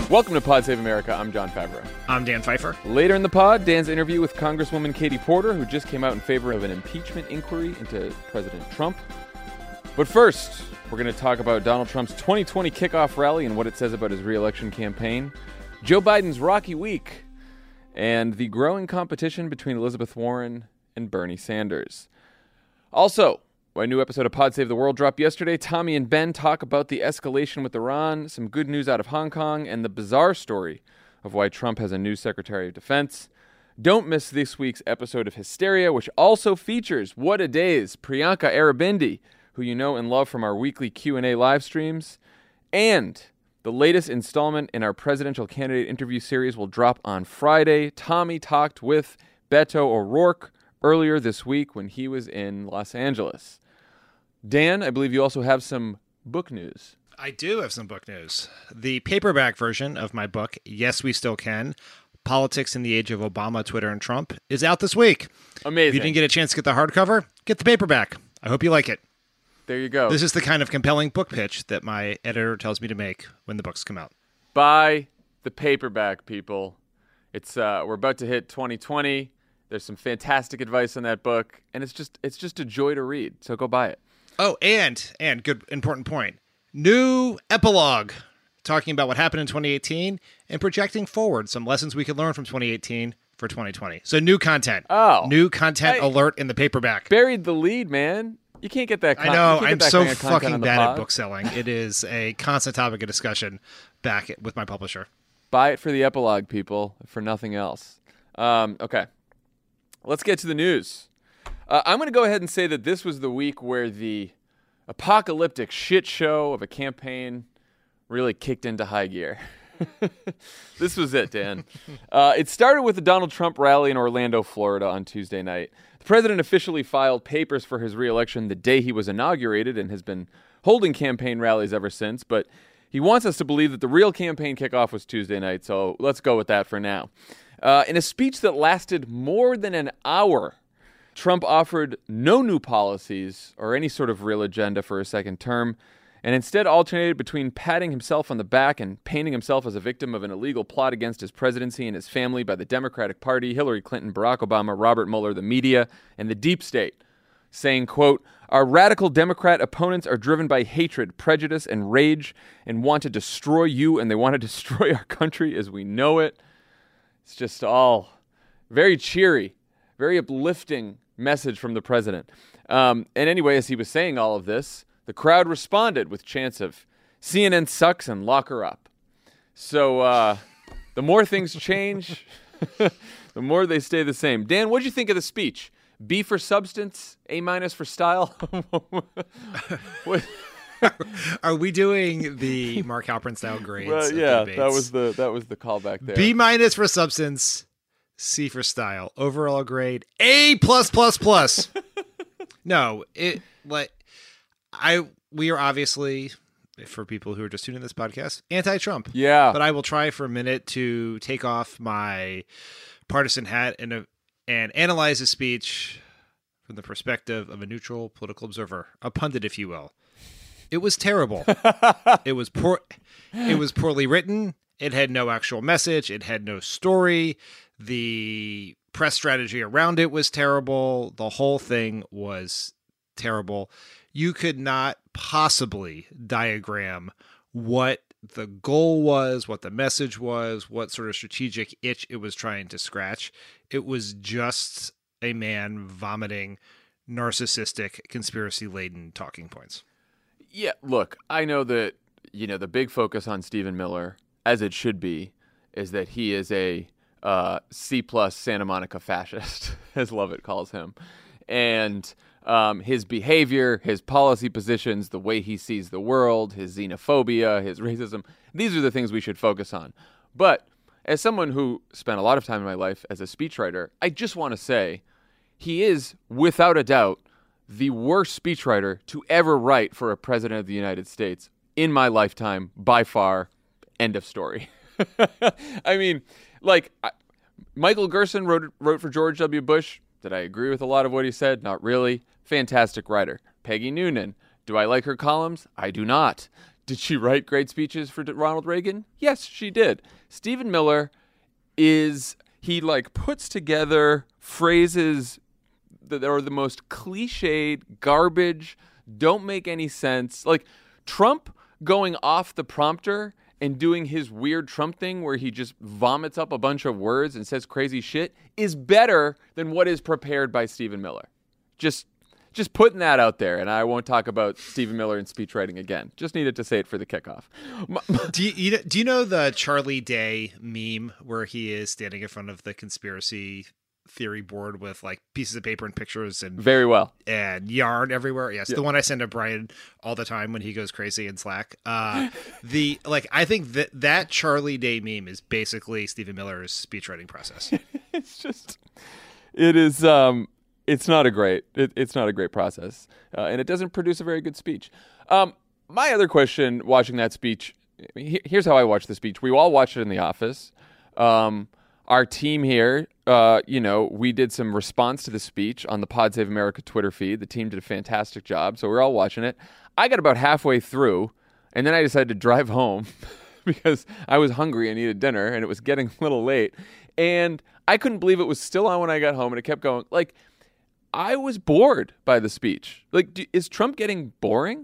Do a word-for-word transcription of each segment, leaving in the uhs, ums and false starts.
Welcome to Pod Save America. I'm John Favreau. I'm Dan Pfeiffer. Later in the pod, Dan's interview with Congresswoman Katie Porter, who just came out in favor of an impeachment inquiry into President Trump. But first, we're going to talk about Donald Trump's twenty twenty kickoff rally and what it says about his re-election campaign, Joe Biden's rocky week, and the growing competition between Elizabeth Warren and Bernie Sanders. Also, a new episode of Pod Save the World dropped yesterday. Tommy and Ben talk about the escalation with Iran, some good news out of Hong Kong, and the bizarre story of why Trump has a new Secretary of Defense. Don't miss this week's episode of Hysteria, which also features What a Days, Priyanka Aribindi, who you know and love from our weekly Q and A live streams, and the latest installment in our presidential candidate interview series will drop on Friday. Tommy talked with Beto O'Rourke earlier this week when he was in Los Angeles. Dan, I believe you also have some book news. I do have some book news. The paperback version of my book, Yes, We Still Can, Politics in the Age of Obama, Twitter, and Trump, is out this week. Amazing. If you didn't get a chance to get the hardcover, get the paperback. I hope you like it. There you go. This is the kind of compelling book pitch that my editor tells me to make when the books come out. Buy the paperback, people. It's uh, we're about to hit twenty twenty. There's some fantastic advice in that book, and it's just it's just a joy to read. So go buy it. Oh, and, and good, important point, new epilogue talking about what happened in twenty eighteen and projecting forward some lessons we could learn from twenty eighteen for twenty twenty. So new content. Oh. New content I alert in the paperback. Buried the lead, man. You can't get that con- I know, you can't I'm get that so kind of content fucking on the bad pod. at book selling. It is a constant topic of discussion back with my publisher. Buy it for the epilogue, people, for nothing else. Um, okay. Let's get to the news. Uh, I'm going to go ahead and say that this was the week where the apocalyptic shit show of a campaign really kicked into high gear. This was it, Dan. Uh, it started with the Donald Trump rally in Orlando, Florida on Tuesday night. The president officially filed papers for his re-election the day he was inaugurated and has been holding campaign rallies ever since, but he wants us to believe that the real campaign kickoff was Tuesday night, so let's go with that for now. Uh, in a speech that lasted more than an hour, Trump offered no new policies or any sort of real agenda for a second term, and instead alternated between patting himself on the back and painting himself as a victim of an illegal plot against his presidency and his family by the Democratic Party, Hillary Clinton, Barack Obama, Robert Mueller, the media, and the deep state, saying, quote, "Our radical Democrat opponents are driven by hatred, prejudice, and rage and want to destroy you, and they want to destroy our country as we know it." It's just all very cheery, very uplifting message from the president. Um, and anyway, as he was saying all of this, the crowd responded with chants of C N N sucks and lock her up. So uh, the more things change, the more they stay the same. Dan, what did you think of the speech? B for substance, A minus for style? What? Are we doing the Mark Halperin style grades? Well, of yeah, debates? that was the that was the callback there. B minus for substance, C for style. Overall grade A plus plus plus. No, it like I we are obviously, for people who are just tuning in this podcast, anti-Trump. Yeah, but I will try for a minute to take off my partisan hat and uh, and analyze the speech from the perspective of a neutral political observer, a pundit, if you will. It was terrible. It was poor. It was poorly written. It had no actual message. It had no story. The press strategy around it was terrible. The whole thing was terrible. You could not possibly diagram what the goal was, what the message was, what sort of strategic itch it was trying to scratch. It was just a man vomiting narcissistic, conspiracy-laden talking points. Yeah, look, I know that, you know, the big focus on Stephen Miller, as it should be, is that he is a uh, C plus Santa Monica fascist, as Lovett calls him. And um, his behavior, his policy positions, the way he sees the world, his xenophobia, his racism, these are the things we should focus on. But as someone who spent a lot of time in my life as a speechwriter, I just want to say he is, without a doubt, the worst speechwriter to ever write for a president of the United States in my lifetime, by far. End of story. I mean, like, I, Michael Gerson wrote wrote for George W. Bush. Did I agree with a lot of what he said? Not really. Fantastic writer. Peggy Noonan. Do I like her columns? I do not. Did she write great speeches for Ronald Reagan? Yes, she did. Stephen Miller is, he like puts together phrases that are the most cliched, garbage, don't make any sense. Like Trump going off the prompter and doing his weird Trump thing where he just vomits up a bunch of words and says crazy shit is better than what is prepared by Stephen Miller. Just just putting that out there, and I won't talk about Stephen Miller and speechwriting again. Just needed to say it for the kickoff. do you, you know, do you know the Charlie Day meme where he is standing in front of the conspiracy theory board with like pieces of paper and pictures and very well and yarn everywhere? Yes, yeah. The one I send to Brian all the time when he goes crazy in Slack. Uh, the like I think that that Charlie Day meme is basically Stephen Miller's speechwriting process. It's just, it is. Um, it's not a great. It, it's not a great process, uh, and it doesn't produce a very good speech. Um, my other question, watching that speech, he, here's how I watched the speech. We all watched it in the office. Um, Our team here, uh, you know, we did some response to the speech on the Pod Save America Twitter feed. The team did a fantastic job, so we're all watching it. I got about halfway through, and then I decided to drive home because I was hungry and needed dinner, and it was getting a little late. And I couldn't believe it was still on when I got home, and it kept going. Like, I was bored by the speech. Like, do, is Trump getting boring?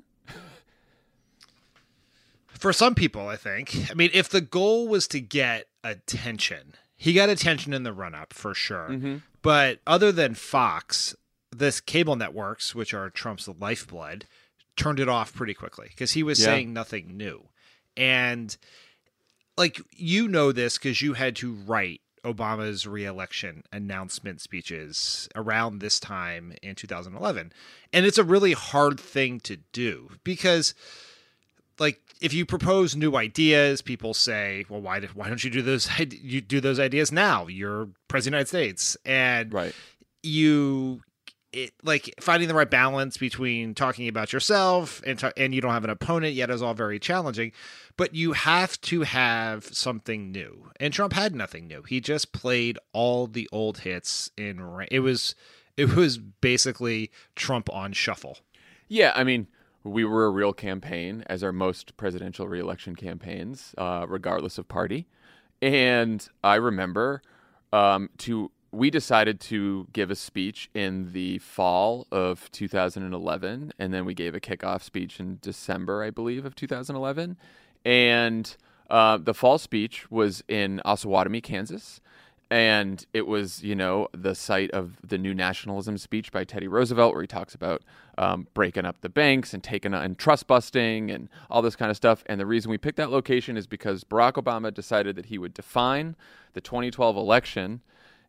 For some people, I think. I mean, if the goal was to get attention, he got attention in the run-up for sure. Mm-hmm. But other than Fox, this cable networks, which are Trump's lifeblood, turned it off pretty quickly because he was yeah. saying nothing new. And like, you know this because you had to write Obama's re-election announcement speeches around this time in two thousand eleven. And it's a really hard thing to do because, like, if you propose new ideas, people say, well, why did, why don't you do those you do those ideas now? You're president of the United States. And right. you it, like finding the right balance between talking about yourself and ta- and you don't have an opponent yet is all very challenging, but you have to have something new. And Trump had nothing new. He just played all the old hits in ra- it was it was basically Trump on shuffle. Yeah, I mean, we were a real campaign, as are most presidential reelection campaigns, uh, regardless of party. And I remember um, to we decided to give a speech in the fall of two thousand eleven, and then we gave a kickoff speech in December, I believe, of two thousand eleven. And uh, the fall speech was in Osawatomie, Kansas. And it was, you know, the site of the new nationalism speech by Teddy Roosevelt, where he talks about um, breaking up the banks and taking and trust busting and all this kind of stuff. And the reason we picked that location is because Barack Obama decided that he would define the twenty twelve election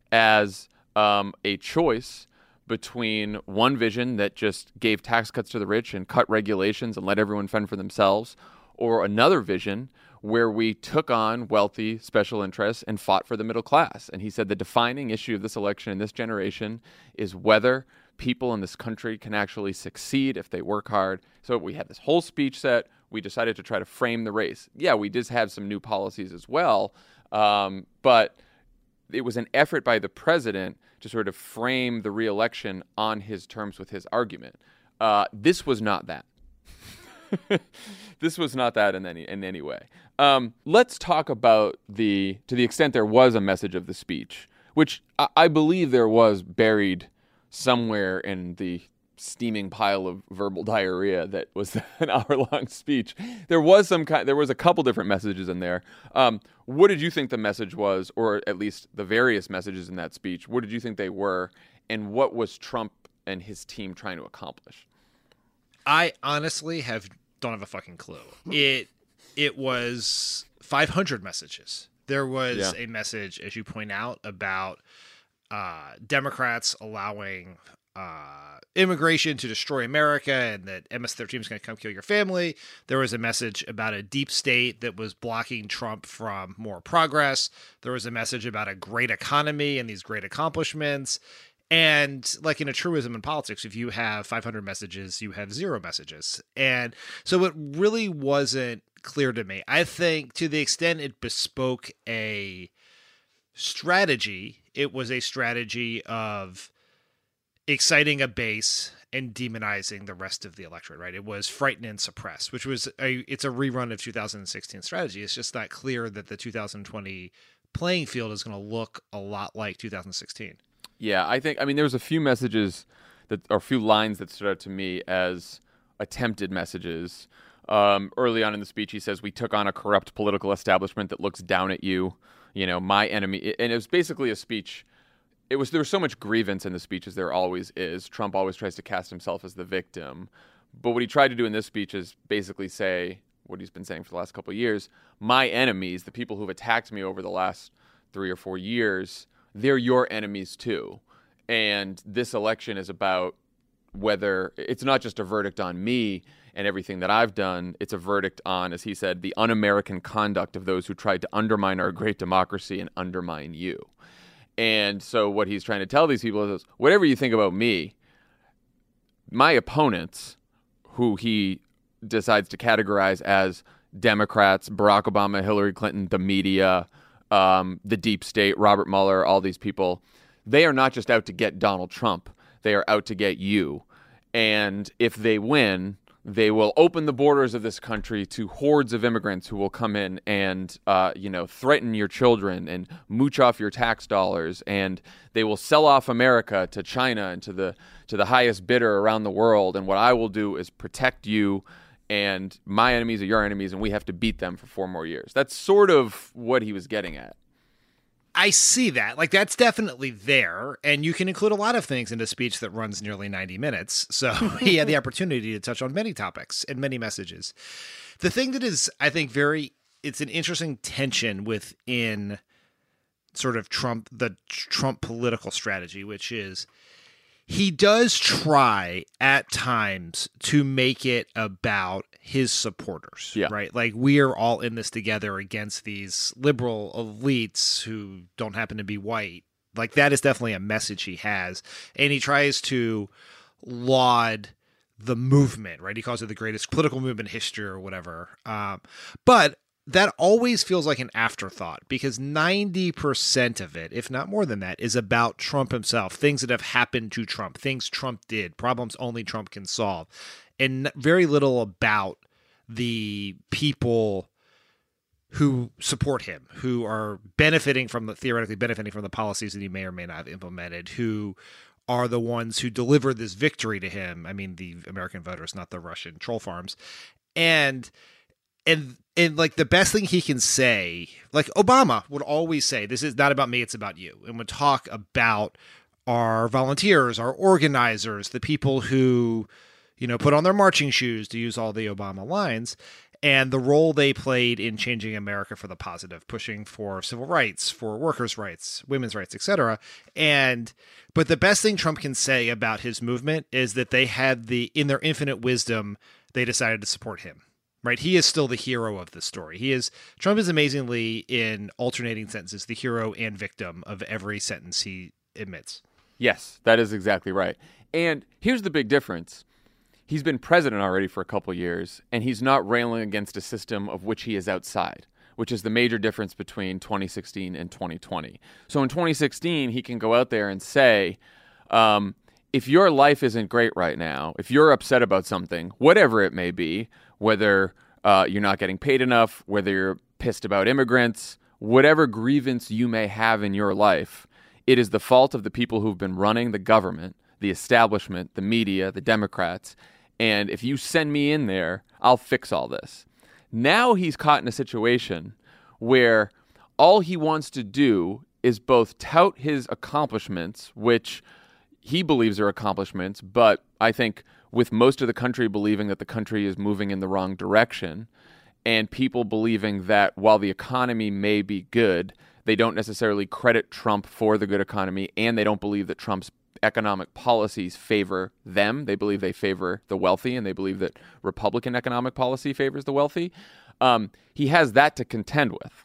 as um, a choice between one vision that just gave tax cuts to the rich and cut regulations and let everyone fend for themselves, or another vision where we took on wealthy special interests and fought for the middle class. And he said the defining issue of this election in this generation is whether people in this country can actually succeed if they work hard. So we had this whole speech set. We decided to try to frame the race. Yeah, we did have some new policies as well, um, but it was an effort by the president to sort of frame the reelection on his terms with his argument. Uh, this was not that. This was not that in any in any way. Um, let's talk about the, to the extent there was a message of the speech, which I, I believe there was buried somewhere in the steaming pile of verbal diarrhea that was an hour-long speech. There was some kind, there was a couple different messages in there. Um, what did you think the message was, or at least the various messages in that speech? What did you think they were, and what was Trump and his team trying to accomplish? I honestly have don't have a fucking clue. It it was five hundred messages. There was yeah. a message, as you point out, about uh, Democrats allowing uh, immigration to destroy America and that M S thirteen is going to come kill your family. There was a message about a deep state that was blocking Trump from more progress. There was a message about a great economy and these great accomplishments. And like in a truism in politics, if you have five hundred messages, you have zero messages. And so it really wasn't clear to me. I think to the extent it bespoke a strategy, it was a strategy of exciting a base and demonizing the rest of the electorate, right? It was frighten and suppress, which was a, it's a rerun of two thousand sixteen strategy. It's just not clear that the two thousand twenty playing field is going to look a lot like two thousand sixteen. Yeah, I think, I mean, there was a few messages that, or a few lines that stood out to me as attempted messages. Um, early on in the speech, he says, "We took on a corrupt political establishment that looks down at you. You know, my enemy." And it was basically a speech. It was, there was so much grievance in the speech, as there always is. Trump always tries to cast himself as the victim. But what he tried to do in this speech is basically say what he's been saying for the last couple of years. My enemies, the people who've attacked me over the last three or four years, they're your enemies too. And this election is about whether, it's not just a verdict on me and everything that I've done. It's a verdict on, as he said, the un-American conduct of those who tried to undermine our great democracy and undermine you. And so what he's trying to tell these people is, whatever you think about me, my opponents, who he decides to categorize as Democrats, Barack Obama, Hillary Clinton, the media, um, the deep state, Robert Mueller, all these people, they are not just out to get Donald Trump. They are out to get you. And if they win, they will open the borders of this country to hordes of immigrants who will come in and, uh, you know, threaten your children and mooch off your tax dollars. And they will sell off America to China and to the to the highest bidder around the world. And what I will do is protect you, and my enemies are your enemies, and we have to beat them for four more years. That's sort of what he was getting at. I see that. Like, that's definitely there. And you can include a lot of things in a speech that runs nearly ninety minutes. So he had the opportunity to touch on many topics and many messages. The thing that is, I think, very, it's an interesting tension within sort of Trump, the Trump political strategy, which is he does try at times to make it about his supporters, yeah. right? Like, we are all in this together against these liberal elites who don't happen to be white. Like, that is definitely a message he has. And he tries to laud the movement, right? He calls it the greatest political movement in history or whatever. Um, but that always feels like an afterthought, because ninety percent of it, if not more than that, is about Trump himself, things that have happened to Trump, things Trump did, problems only Trump can solve, and very little about the people who support him, who are benefiting from the, theoretically benefiting from the policies that he may or may not have implemented, who are the ones who delivered this victory to him. I mean, the American voters, not the Russian troll farms. And And and like the best thing he can say, like Obama would always say, this is not about me, it's about you. And would talk about our volunteers, our organizers, the people who, you know, put on their marching shoes, to use all the Obama lines, and the role they played in changing America for the positive, pushing for civil rights, for workers' rights, women's rights, et cetera. And but the best thing Trump can say about his movement is that they had the, in their infinite wisdom, they decided to support him. Right, he is still the hero of the story. He is Trump is amazingly, in alternating sentences, the hero and victim of every sentence he admits. Yes, that is exactly right. And here's the big difference. He's been president already for a couple years, and he's not railing against a system of which he is outside, which is the major difference between twenty sixteen and twenty twenty. So in twenty sixteen, he can go out there and say, um, if your life isn't great right now, if you're upset about something, whatever it may be, whether uh, you're not getting paid enough, whether you're pissed about immigrants, whatever grievance you may have in your life, it is the fault of the people who've been running the government, the establishment, the media, the Democrats. And if you send me in there, I'll fix all this. Now he's caught in a situation where all he wants to do is both tout his accomplishments, which he believes are accomplishments, but I think with most of the country believing that the country is moving in the wrong direction, and people believing that while the economy may be good, they don't necessarily credit Trump for the good economy, and they don't believe that Trump's economic policies favor them. They believe they favor the wealthy, and they believe that Republican economic policy favors the wealthy. Um, he has that to contend with.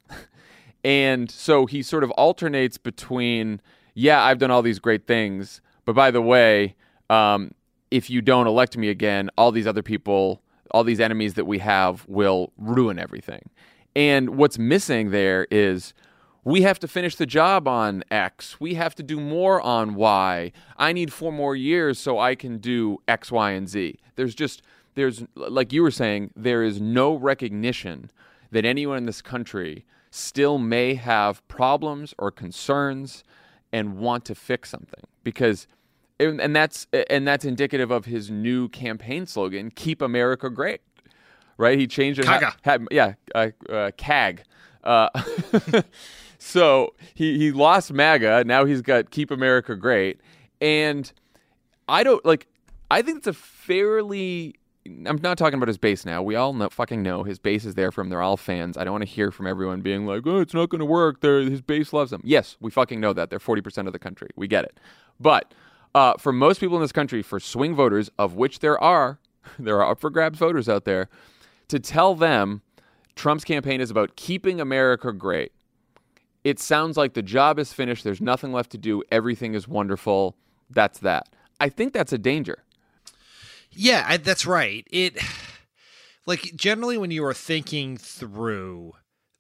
And so he sort of alternates between, yeah, I've done all these great things, but by the way, um, if you don't elect me again, all these other people, all these enemies that we have will ruin everything. And what's missing there is We have to finish the job on X. We have to do more on Y. I need four more years so I can do X, Y, and Z. There's just, there's, like you were saying, there is no recognition that anyone in this country still may have problems or concerns and want to fix something. Because, and that's, and that's indicative of his new campaign slogan, Keep America Great. Right? He changed it. Kaga. Ha, ha, yeah, uh, uh, C A G. Uh, so he, he lost MAGA. Now he's got Keep America Great. And I don't like, I think it's a fairly, I'm not talking about his base now. We all know, fucking know his base is there for him. They're all fans. I don't want to hear from everyone being like, oh, it's not going to work. They're, his base loves him. Yes, we fucking know that. They're forty percent of the country. We get it. But uh, for most people in this country, for swing voters, of which there are, there are up for grabs voters out there, to tell them Trump's campaign is about keeping America great, it sounds like the job is finished. There's nothing left to do. Everything is wonderful. That's that. I think that's a danger. Yeah, I, that's right. It, like, generally when you are thinking through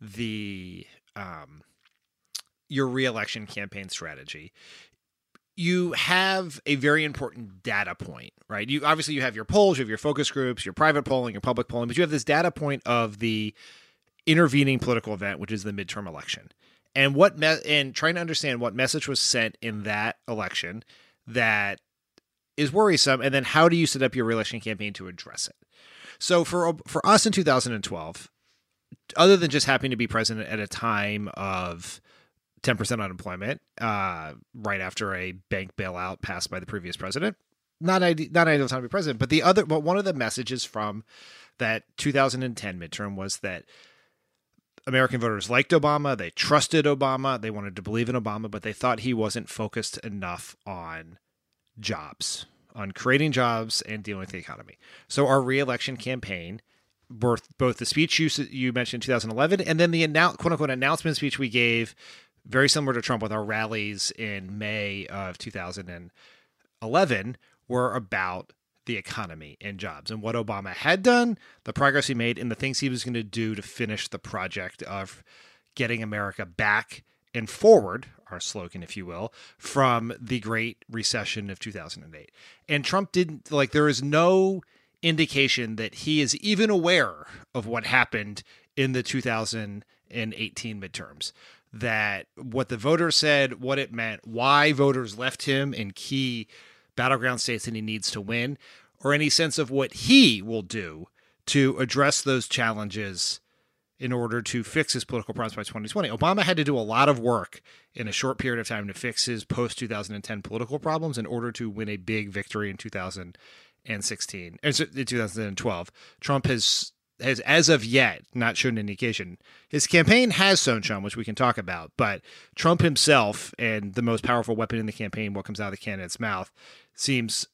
the um, your reelection campaign strategy, you have a very important data point, right? You obviously you have your polls, you have your focus groups, your private polling, your public polling, but you have this data point of the intervening political event, which is the midterm election, and what me- and trying to understand what message was sent in that election that is worrisome, and then how do you set up your reelection campaign to address it? So for for us in two thousand twelve, other than just happening to be president at a time of ten percent unemployment, uh, right after a bank bailout passed by the previous president. Not ide- not ideal time to be president, but the other, but one of the messages from that two thousand ten midterm was that American voters liked Obama, they trusted Obama, they wanted to believe in Obama, but they thought he wasn't focused enough on jobs, on creating jobs and dealing with the economy. So our reelection campaign, both both the speech you you mentioned in two thousand eleven, and then the annou- quote unquote announcement speech we gave, very similar to Trump with our rallies in May of two thousand eleven, were about the economy and jobs and what Obama had done, the progress he made, and the things he was going to do to finish the project of getting America back and forward, our slogan, if you will, from the Great Recession of two thousand eight. And Trump didn't, like, there is no indication that he is even aware of what happened in the two thousand eighteen midterms. That what the voters said, what it meant, why voters left him in key battleground states that he needs to win, or any sense of what he will do to address those challenges in order to fix his political problems by twenty twenty. Obama had to do a lot of work in a short period of time to fix his post twenty ten political problems in order to win a big victory in two thousand sixteen, in two thousand twelve. Trump has has, as of yet, not shown an indication. His campaign has shown some, which we can talk about, but Trump himself, and the most powerful weapon in the campaign, what comes out of the candidate's mouth, seems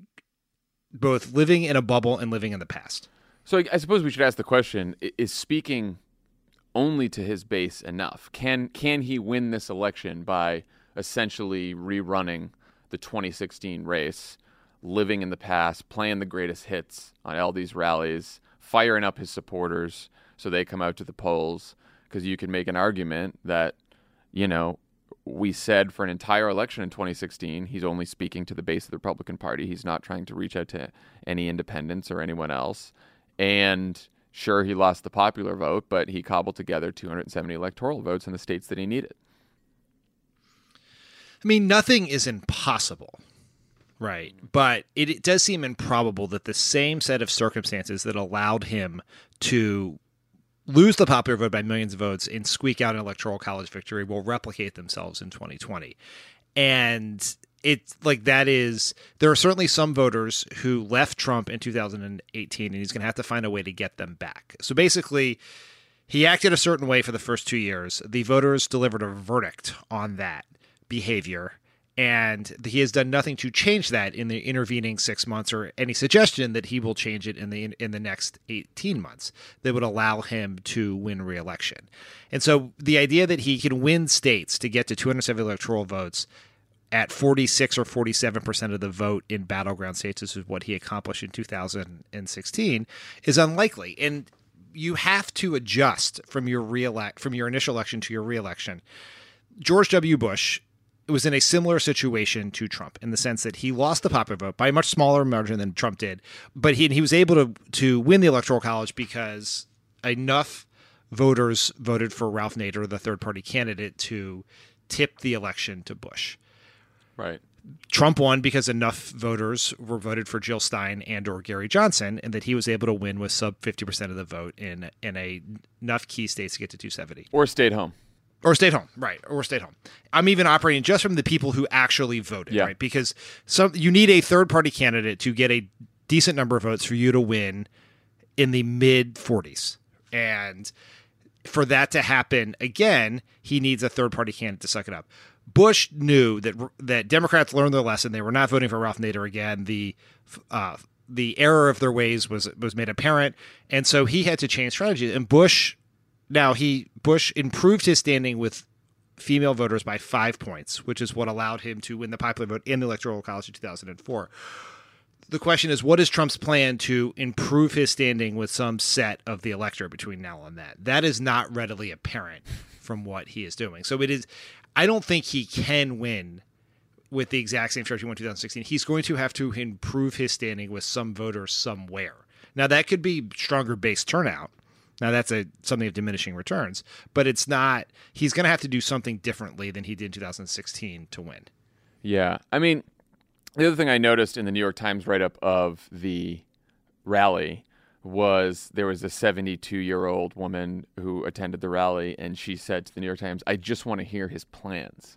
both living in a bubble and living in the past. So I suppose we should ask the question, is speaking only to his base enough? Can can he win this election by essentially rerunning the twenty sixteen race, living in the past, playing the greatest hits on all these rallies, firing up his supporters so they come out to the polls? Because you can make an argument that, you know, we said for an entire election in twenty sixteen, he's only speaking to the base of the Republican Party. He's not trying to reach out to any independents or anyone else. And sure, he lost the popular vote, but he cobbled together two hundred seventy electoral votes in the states that he needed. I mean, nothing is impossible, right? But it, it does seem improbable that the same set of circumstances that allowed him to lose the popular vote by millions of votes and squeak out an electoral college victory will replicate themselves in twenty twenty. And it's like that is, there are certainly some voters who left Trump in two thousand eighteen, and he's going to have to find a way to get them back. So basically, he acted a certain way for the first two years. The voters delivered a verdict on that behavior, and he has done nothing to change that in the intervening six months or any suggestion that he will change it in the in the next eighteen months that would allow him to win re-election. And so the idea that he can win states to get to two hundred seventy electoral votes at forty-six or forty-seven percent of the vote in battleground states, this is what he accomplished in two thousand sixteen, is unlikely. And you have to adjust from your reelect from your initial election to your reelection. George W. Bush was in a similar situation to Trump in the sense that he lost the popular vote by a much smaller margin than Trump did, but he he was able to to win the Electoral College because enough voters voted for Ralph Nader, the third party candidate, to tip the election to Bush. Right. Trump won because enough voters were voted for Jill Stein and or Gary Johnson, and that he was able to win with sub fifty percent of the vote in in a, enough key states to get to two seventy. Or stayed home. Or stayed home, right? Or stayed home. I'm even operating just from the people who actually voted, yeah. right? Because some you need a third-party candidate to get a decent number of votes for you to win in the mid forties, and for that to happen again, he needs a third-party candidate to suck it up. Bush knew that that Democrats learned their lesson. They were not voting for Ralph Nader again. The uh, the error of their ways was was made apparent, and so he had to change strategy. And Bush. Now, he Bush improved his standing with female voters by five points, which is what allowed him to win the popular vote in the Electoral College in two thousand four. The question is, what is Trump's plan to improve his standing with some set of the electorate between now and that? That is not readily apparent from what he is doing. So it is. I don't think he can win with the exact same strategy he won in two thousand sixteen. He's going to have to improve his standing with some voters somewhere. Now, that could be stronger base turnout. Now, that's a something of diminishing returns, but it's not – he's going to have to do something differently than he did in two thousand sixteen to win. Yeah. I mean, the other thing I noticed in the New York Times write-up of the rally was there was a seventy-two-year-old woman who attended the rally, and she said to the New York Times, I just want to hear his plans.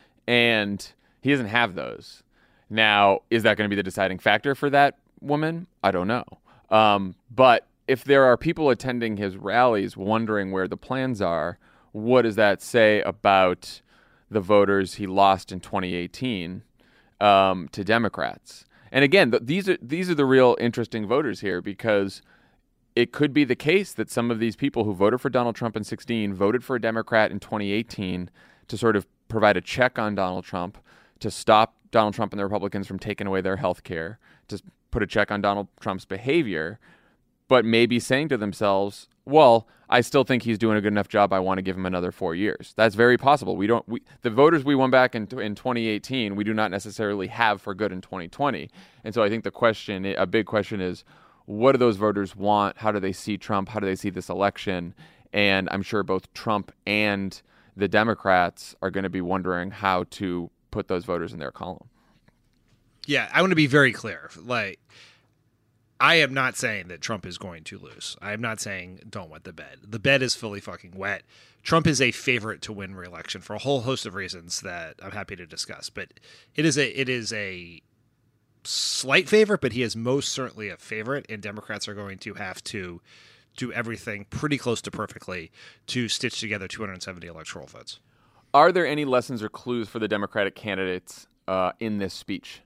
And he doesn't have those. Now, is that going to be the deciding factor for that woman? I don't know. Um, but – if there are people attending his rallies wondering where the plans are, what does that say about the voters he lost in twenty eighteen um, to Democrats? And again, th- these are these are the real interesting voters here, because it could be the case that some of these people who voted for Donald Trump in sixteen voted for a Democrat in twenty eighteen to sort of provide a check on Donald Trump, to stop Donald Trump and the Republicans from taking away their health care, to put a check on Donald Trump's behavior, but maybe saying to themselves, well, I still think he's doing a good enough job. I want to give him another four years. That's very possible. We don't, we, the voters we won back in, in twenty eighteen, we do not necessarily have for good in twenty twenty. And so I think the question, a big question is, what do those voters want? How do they see Trump? How do they see this election? And I'm sure both Trump and the Democrats are going to be wondering how to put those voters in their column. Yeah, I want to be very clear. Like, I am not saying that Trump is going to lose. I am not saying don't wet the bed. The bed is fully fucking wet. Trump is a favorite to win re-election for a whole host of reasons that I'm happy to discuss. But it is a it is a slight favorite, but he is most certainly a favorite, and Democrats are going to have to do everything pretty close to perfectly to stitch together two hundred seventy electoral votes. Are there any lessons or clues for the Democratic candidates uh, in this speech?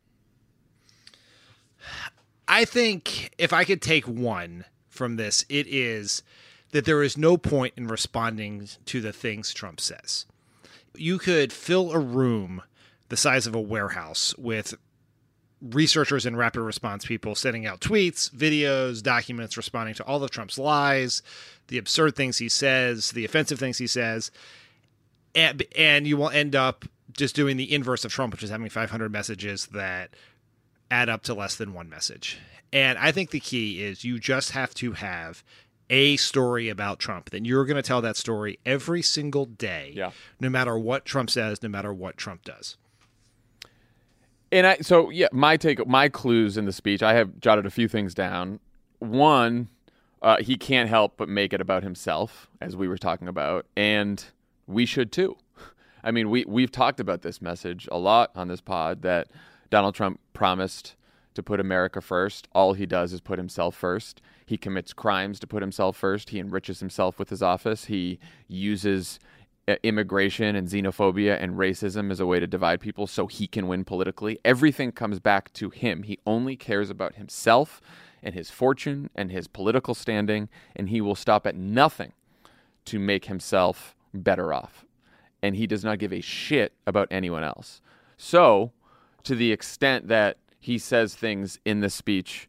I think if I could take one from this, it is that there is no point in responding to the things Trump says. You could fill a room the size of a warehouse with researchers and rapid response people sending out tweets, videos, documents, responding to all of Trump's lies, the absurd things he says, the offensive things he says, and, and you will end up just doing the inverse of Trump, which is having five hundred messages that add up to less than one message. And I think the key is you just have to have a story about Trump. Then you're going to tell that story every single day, yeah. no matter what Trump says, no matter what Trump does. And I, so, yeah, my take, my clues in the speech, I have jotted a few things down. One, uh, he can't help but make it about himself, as we were talking about, and we should too. I mean, we, we've talked about this message a lot on this pod, that Donald Trump promised to put America first. All he does is put himself first. He commits crimes to put himself first. He enriches himself with his office. He uses uh, immigration and xenophobia and racism as a way to divide people so he can win politically. Everything comes back to him. He only cares about himself and his fortune and his political standing, and he will stop at nothing to make himself better off. And he does not give a shit about anyone else. So, to the extent that he says things in the speech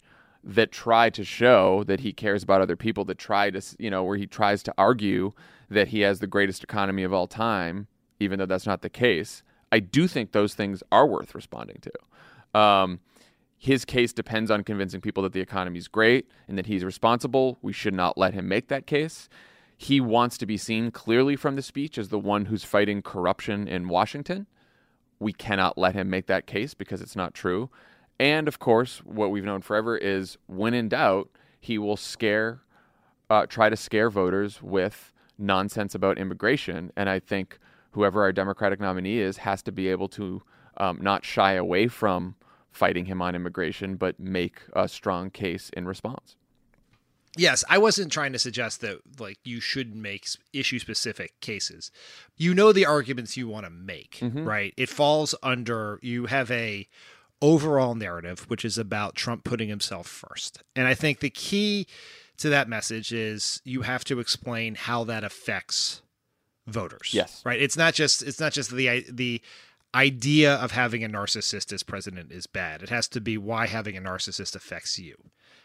that try to show that he cares about other people, that try to, you know, where he tries to argue that he has the greatest economy of all time, even though that's not the case. I do think those things are worth responding to. Um, his case depends on convincing people that the economy is great and that he's responsible. We should not let him make that case. He wants to be seen clearly from the speech as the one who's fighting corruption in Washington. We cannot let him make that case because it's not true. And, of course, what we've known forever is when in doubt, he will scare, uh, try to scare voters with nonsense about immigration. And I think whoever our Democratic nominee is has to be able to um, not shy away from fighting him on immigration, but make a strong case in response. Yes, I wasn't trying to suggest that like you should make issue-specific cases. You know the arguments you want to make, mm-hmm. right? It falls under, you have a overall narrative, which is about Trump putting himself first. And I think the key to that message is you have to explain how that affects voters. Yes. Right? It's not just it's not just the the idea of having a narcissist as president is bad. It has to be why having a narcissist affects you.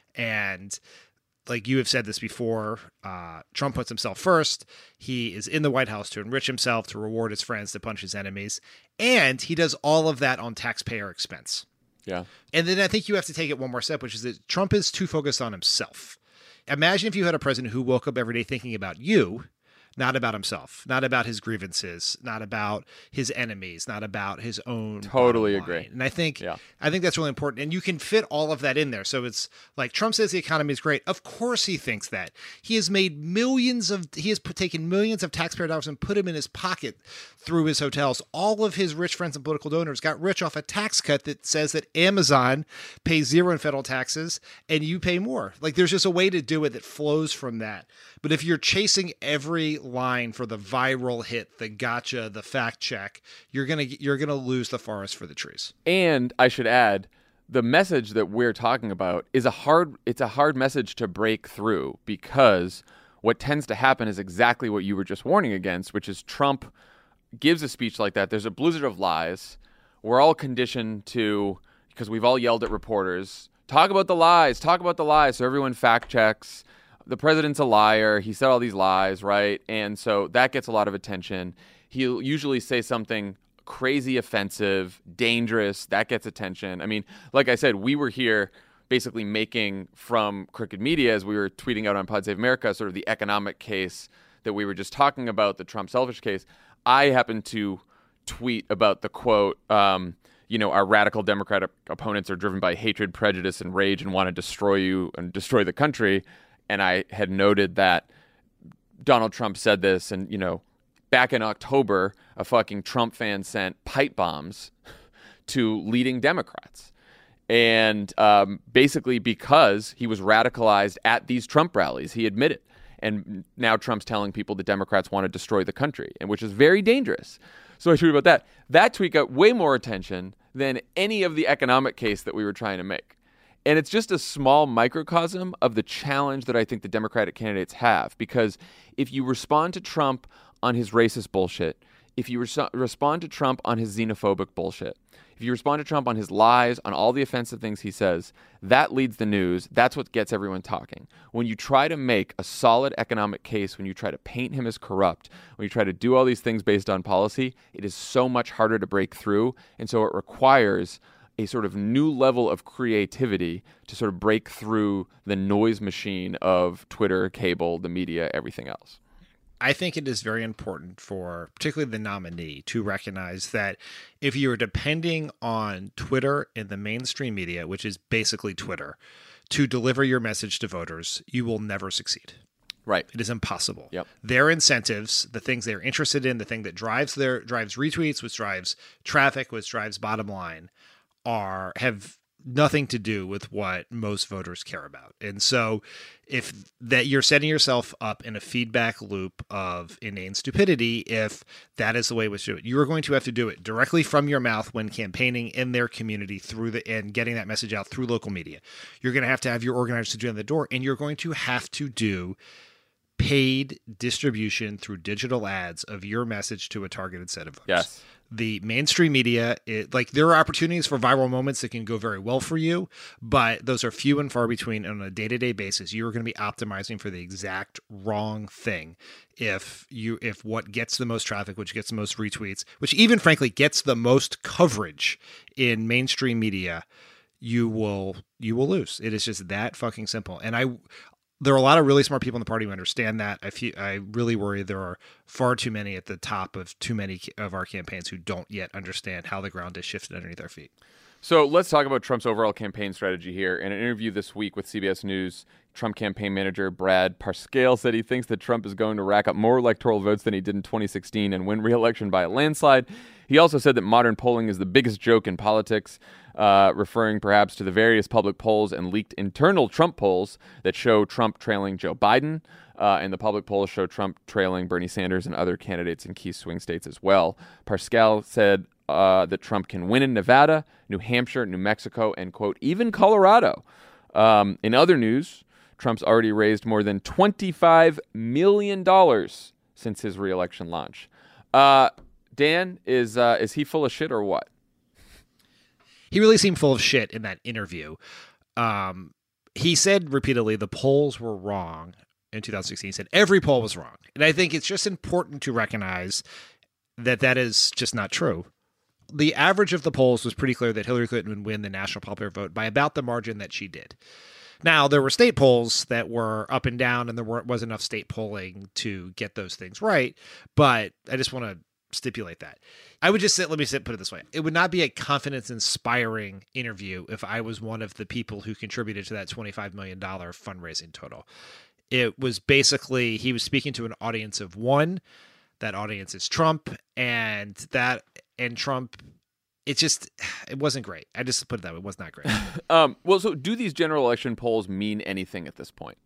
And like you have said this before, uh, Trump puts himself first. He is in the White House to enrich himself, to reward his friends, to punish his enemies. And he does all of that on taxpayer expense. Yeah. And then I think you have to take it one more step, which is that Trump is too focused on himself. Imagine if you had a president who woke up every day thinking about you, not about himself, not about his grievances, not about his enemies, not about his own. Totally agree. And I think, yeah. I think that's really important. And you can fit all of that in there. So it's like Trump says the economy is great. Of course he thinks that. He has made millions of, he has put, taken millions of taxpayer dollars and put them in his pocket through his hotels. All of his rich friends and political donors got rich off a tax cut that says that Amazon pays zero in federal taxes and you pay more. Like there's just a way to do it that flows from that. But if you're chasing every line for the viral hit, the gotcha, the fact check, you're gonna you're gonna lose the forest for the trees. And I should add, the message that we're talking about is a hard it's a hard message to break through, because what tends to happen is exactly what you were just warning against, which is Trump gives a speech like that. There's a blizzard of lies. We're all conditioned to, because we've all yelled at reporters, talk about the lies, talk about the lies. So everyone fact checks. The president's a liar. He said all these lies, right? And so that gets a lot of attention. He'll usually say something crazy offensive, dangerous. That gets attention. I mean, like I said, we were here basically making from Crooked Media, as we were tweeting out on Pod Save America, sort of the economic case that we were just talking about, the Trump selfish case. I happened to tweet about the quote, um, you know, our radical Democratic opponents are driven by hatred, prejudice, and rage and want to destroy you and destroy the country. And I had noted that Donald Trump said this, and, you know, back in October, a fucking Trump fan sent pipe bombs to leading Democrats. And um, basically because he was radicalized at these Trump rallies, he admitted. And now Trump's telling people that Democrats want to destroy the country, and which is very dangerous. So I tweeted about that. That tweet got way more attention than any of the economic case that we were trying to make. And it's just a small microcosm of the challenge that I think the Democratic candidates have. Because if you respond to Trump on his racist bullshit, if you res- respond to Trump on his xenophobic bullshit, if you respond to Trump on his lies, on all the offensive things he says, that leads the news. That's what gets everyone talking. When you try to make a solid economic case, when you try to paint him as corrupt, when you try to do all these things based on policy, it is so much harder to break through. And so it requires a sort of new level of creativity to sort of break through the noise machine of Twitter, cable, the media, everything else. I think it is very important for particularly the nominee to recognize that if you are depending on Twitter and the mainstream media, which is basically Twitter, to deliver your message to voters, you will never succeed. Right. It is impossible. Yep. Their incentives, the things they're interested in, the thing that drives their drives retweets, which drives traffic, which drives bottom line, are have nothing to do with what most voters care about. And so if that you're setting yourself up in a feedback loop of inane stupidity, if that is the way we should do it, you are going to have to do it directly from your mouth when campaigning in their community through the and getting that message out through local media. You're going to have to have your organizers to do it on the door, and you're going to have to do paid distribution through digital ads of your message to a targeted set of voters. Yes. The mainstream media, it, like there are opportunities for viral moments that can go very well for you, but those are few and far between. On a day-to-day basis, you're going to be optimizing for the exact wrong thing. If you, if what gets the most traffic, which gets the most retweets, which even frankly gets the most coverage in mainstream media, you will, you will lose. It is just that fucking simple. And I, there are a lot of really smart people in the party who understand that. I feel, I really worry there are far too many at the top of too many of our campaigns who don't yet understand how the ground has shifted underneath our feet. So let's talk about Trump's overall campaign strategy here. In an interview this week with C B S News, Trump campaign manager Brad Parscale said he thinks that Trump is going to rack up more electoral votes than he did in twenty sixteen and win re-election by a landslide. He also said that modern polling is the biggest joke in politics, uh, referring perhaps to the various public polls and leaked internal Trump polls that show Trump trailing Joe Biden. Uh, and the public polls show Trump trailing Bernie Sanders and other candidates in key swing states as well. Parscale said uh, that Trump can win in Nevada, New Hampshire, New Mexico, and, quote, even Colorado. Um, in other news, Trump's already raised more than twenty-five million dollars since his re-election launch. Uh, Dan, is uh, is he full of shit or what? He really seemed full of shit in that interview. Um, he said repeatedly the polls were wrong in two thousand sixteen. He said every poll was wrong. And I think it's just important to recognize that that is just not true. The average of the polls was pretty clear that Hillary Clinton would win the national popular vote by about the margin that she did. Now, there were state polls that were up and down, and there weren't, wasn't enough state polling to get those things right. But I just want to stipulate that. I would just say, let me say, put it this way. It would not be a confidence-inspiring interview if I was one of the people who contributed to that twenty-five million dollars fundraising total. It was basically, he was speaking to an audience of one. That audience is Trump, and that, and Trump, it just, it wasn't great. I just put it that way. It was not great. um, well, so do these general election polls mean anything at this point?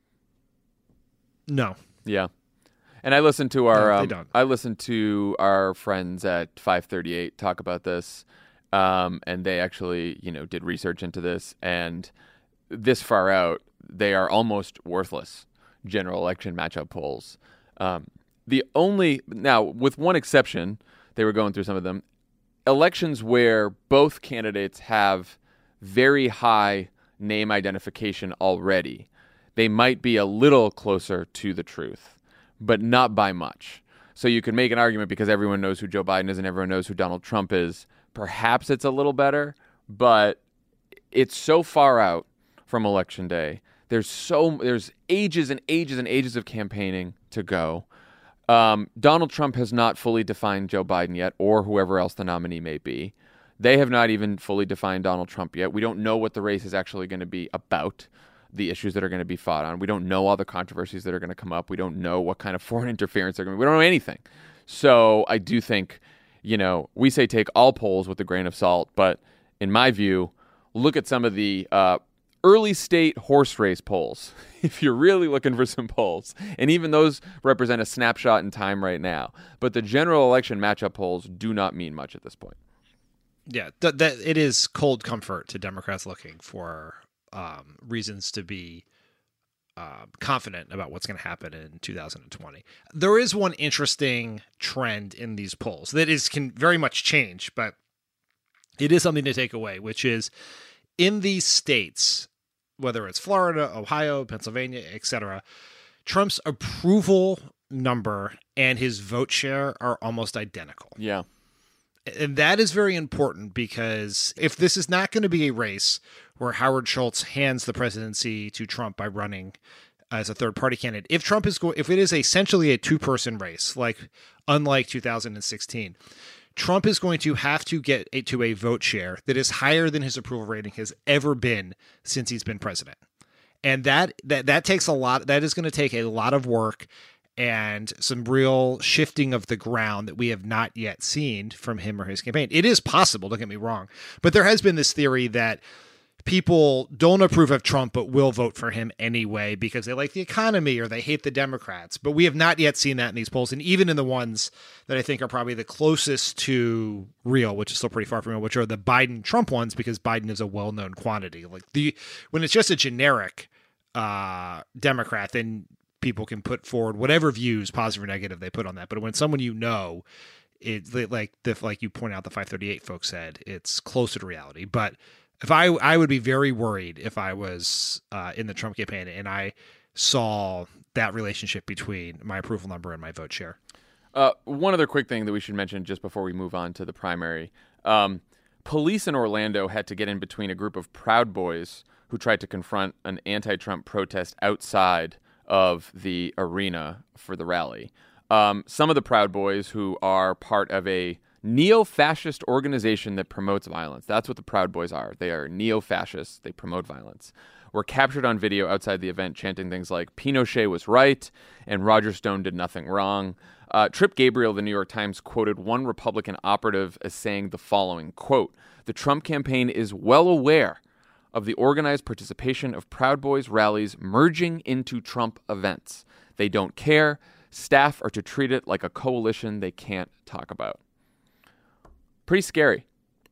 No. Yeah. And I listened to our, no, they um, don't. I listened to our friends at five thirty-eight talk about this. Um, and they actually, you know, did research into this, and this far out, they are almost worthless general election matchup polls. Um, the only, now with one exception, they were going through some of them, elections where both candidates have very high name identification already, they might be a little closer to the truth, but not by much. So you can make an argument because everyone knows who Joe Biden is and everyone knows who Donald Trump is. Perhaps it's a little better, but it's so far out from Election Day. There's so there's ages and ages and ages of campaigning to go. Um, Donald Trump has not fully defined Joe Biden yet, or whoever else the nominee may be. They have not even fully defined Donald Trump yet. We don't know what the race is actually going to be about, the issues that are going to be fought on. We don't know all the controversies that are going to come up. We don't know what kind of foreign interference they're going to be. We don't know anything. So I do think, you know, we say take all polls with a grain of salt, but in my view, look at some of the uh, early state horse race polls, if you're really looking for some polls. And even those represent a snapshot in time right now. But the general election matchup polls do not mean much at this point. Yeah, th- that it is cold comfort to Democrats looking for um, reasons to be uh, confident about what's going to happen in two thousand twenty. There is one interesting trend in these polls that is can very much change, but it is something to take away, which is in these states, whether it's Florida, Ohio, Pennsylvania, et cetera, Trump's approval number and his vote share are almost identical. Yeah. And that is very important because if this is not going to be a race where Howard Schultz hands the presidency to Trump by running as a third party candidate, if Trump is going, if it is essentially a two person race, like unlike two thousand sixteen, Trump is going to have to get a, to a vote share that is higher than his approval rating has ever been since he's been president. And that that that takes a lot. That is going to take a lot of work and some real shifting of the ground that we have not yet seen from him or his campaign. It is possible, don't get me wrong, but there has been this theory that people don't approve of Trump but will vote for him anyway because they like the economy or they hate the Democrats. But we have not yet seen that in these polls, and even in the ones that I think are probably the closest to real, which is still pretty far from real, which are the Biden-Trump ones, because Biden is a well-known quantity. Like the when it's just a generic uh, Democrat, then people can put forward whatever views, positive or negative, they put on that. But when someone you know it like the like you point out, the five thirty-eight folks said it's closer to reality. But if I I would be very worried if I was uh, in the Trump campaign and I saw that relationship between my approval number and my vote share. Uh, one other quick thing that we should mention just before we move on to the primary. Um, police in Orlando had to get in between a group of Proud Boys who tried to confront an anti-Trump protest outside of the arena for the rally. Um, some of the Proud Boys, who are part of a neo-fascist organization that promotes violence. That's what the Proud Boys are. They are neo-fascists. They promote violence. Were captured on video outside the event chanting things like Pinochet was right and Roger Stone did nothing wrong. Uh, Trip Gabriel of the New York Times quoted one Republican operative as saying the following, quote, "The Trump campaign is well aware of the organized participation of Proud Boys rallies merging into Trump events. They don't care. Staff are to treat it like a coalition they can't talk about." Pretty scary.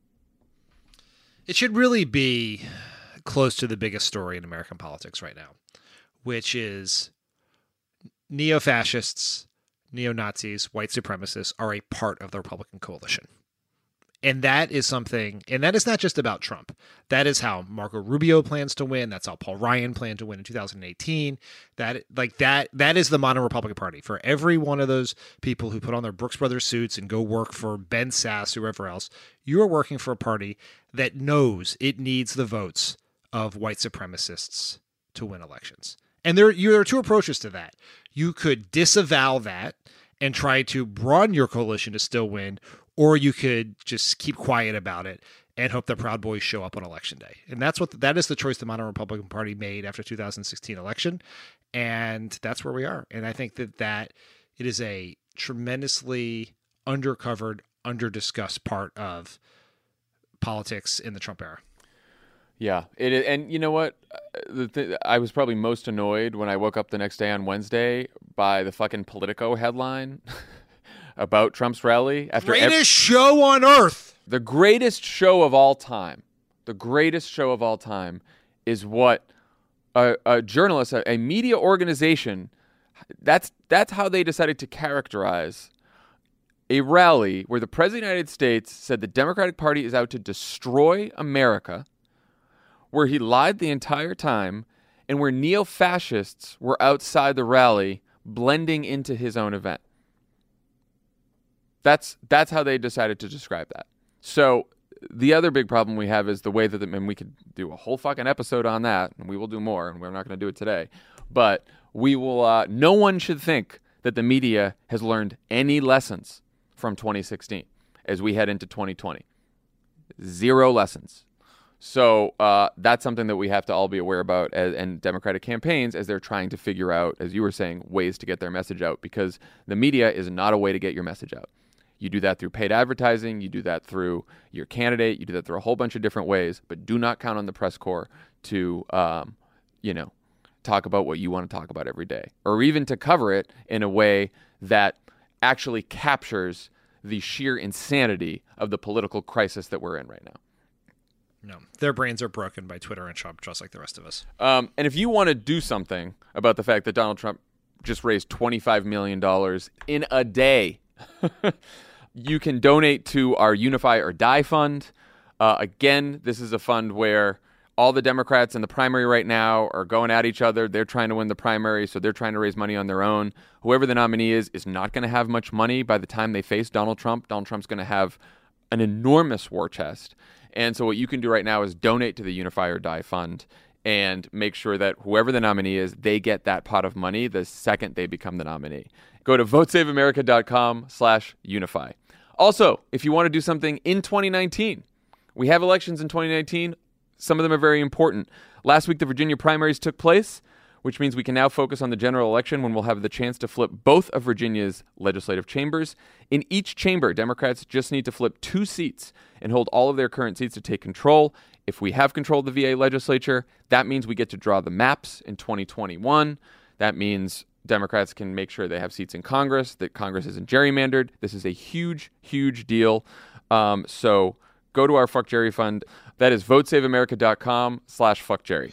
It should really be close to the biggest story in American politics right now, which is neo-fascists, neo-Nazis, white supremacists are a part of the Republican coalition. And that is something, and that is not just about Trump. That is how Marco Rubio plans to win. That's how Paul Ryan planned to win in two thousand eighteen. That, like that, that is the modern Republican Party. For every one of those people who put on their Brooks Brothers suits and go work for Ben Sasse, whoever else, you are working for a party that knows it needs the votes of white supremacists to win elections. And there, there are two approaches to that. You could disavow that and try to broaden your coalition to still win, or you could just keep quiet about it and hope the Proud Boys show up on election day. And that's what that is the choice the modern Republican Party made after two thousand sixteen election, and that's where we are. And I think that that it is a tremendously undercovered, under-discussed part of politics in the Trump era. Yeah, it is, and you know what? The th- I was probably most annoyed when I woke up the next day on Wednesday by the fucking Politico headline about Trump's rally. After greatest ev- show on earth. The greatest show of all time. The greatest show of all time is what a, a journalist, a, a media organization, that's that's how they decided to characterize a rally where the President of the United States said the Democratic Party is out to destroy America, where he lied the entire time, and where neo-fascists were outside the rally blending into his own event. That's that's how they decided to describe that. So the other big problem we have is the way that, the, and we could do a whole fucking episode on that, and we will do more, and we're not going to do it today, but we will, uh, no one should think that the media has learned any lessons from twenty sixteen as we head into twenty twenty. Zero lessons. So uh, that's something that we have to all be aware about as, and Democratic campaigns as they're trying to figure out, as you were saying, ways to get their message out, because the media is not a way to get your message out. You do that through paid advertising, you do that through your candidate, you do that through a whole bunch of different ways, but do not count on the press corps to, um, you know, talk about what you want to talk about every day, or even to cover it in a way that actually captures the sheer insanity of the political crisis that we're in right now. No, their brains are broken by Twitter and Trump, just like the rest of us. Um, and if you want to do something about the fact that Donald Trump just raised twenty-five million dollars in a day, you can donate to our Unify or Die fund. Uh, again, this is a fund where all the Democrats in the primary right now are going at each other. They're trying to win the primary, so they're trying to raise money on their own. Whoever the nominee is is not going to have much money by the time they face Donald Trump. Donald Trump's going to have an enormous war chest. And so what you can do right now is donate to the Unify or Die fund and make sure that whoever the nominee is, they get that pot of money the second they become the nominee. Go to votesaveamerica.com slash unify. Also, if you want to do something in twenty nineteen, we have elections in twenty nineteen. Some of them are very important. Last week, the Virginia primaries took place, which means we can now focus on the general election when we'll have the chance to flip both of Virginia's legislative chambers. In each chamber, Democrats just need to flip two seats and hold all of their current seats to take control. If we have control of the V A legislature, that means we get to draw the maps in twenty twenty-one. That means Democrats can make sure they have seats in Congress, that Congress isn't gerrymandered. This is a huge, huge deal. Um, so go to our Fuck Jerry fund. That is votesaveamerica.com slash fuck Jerry.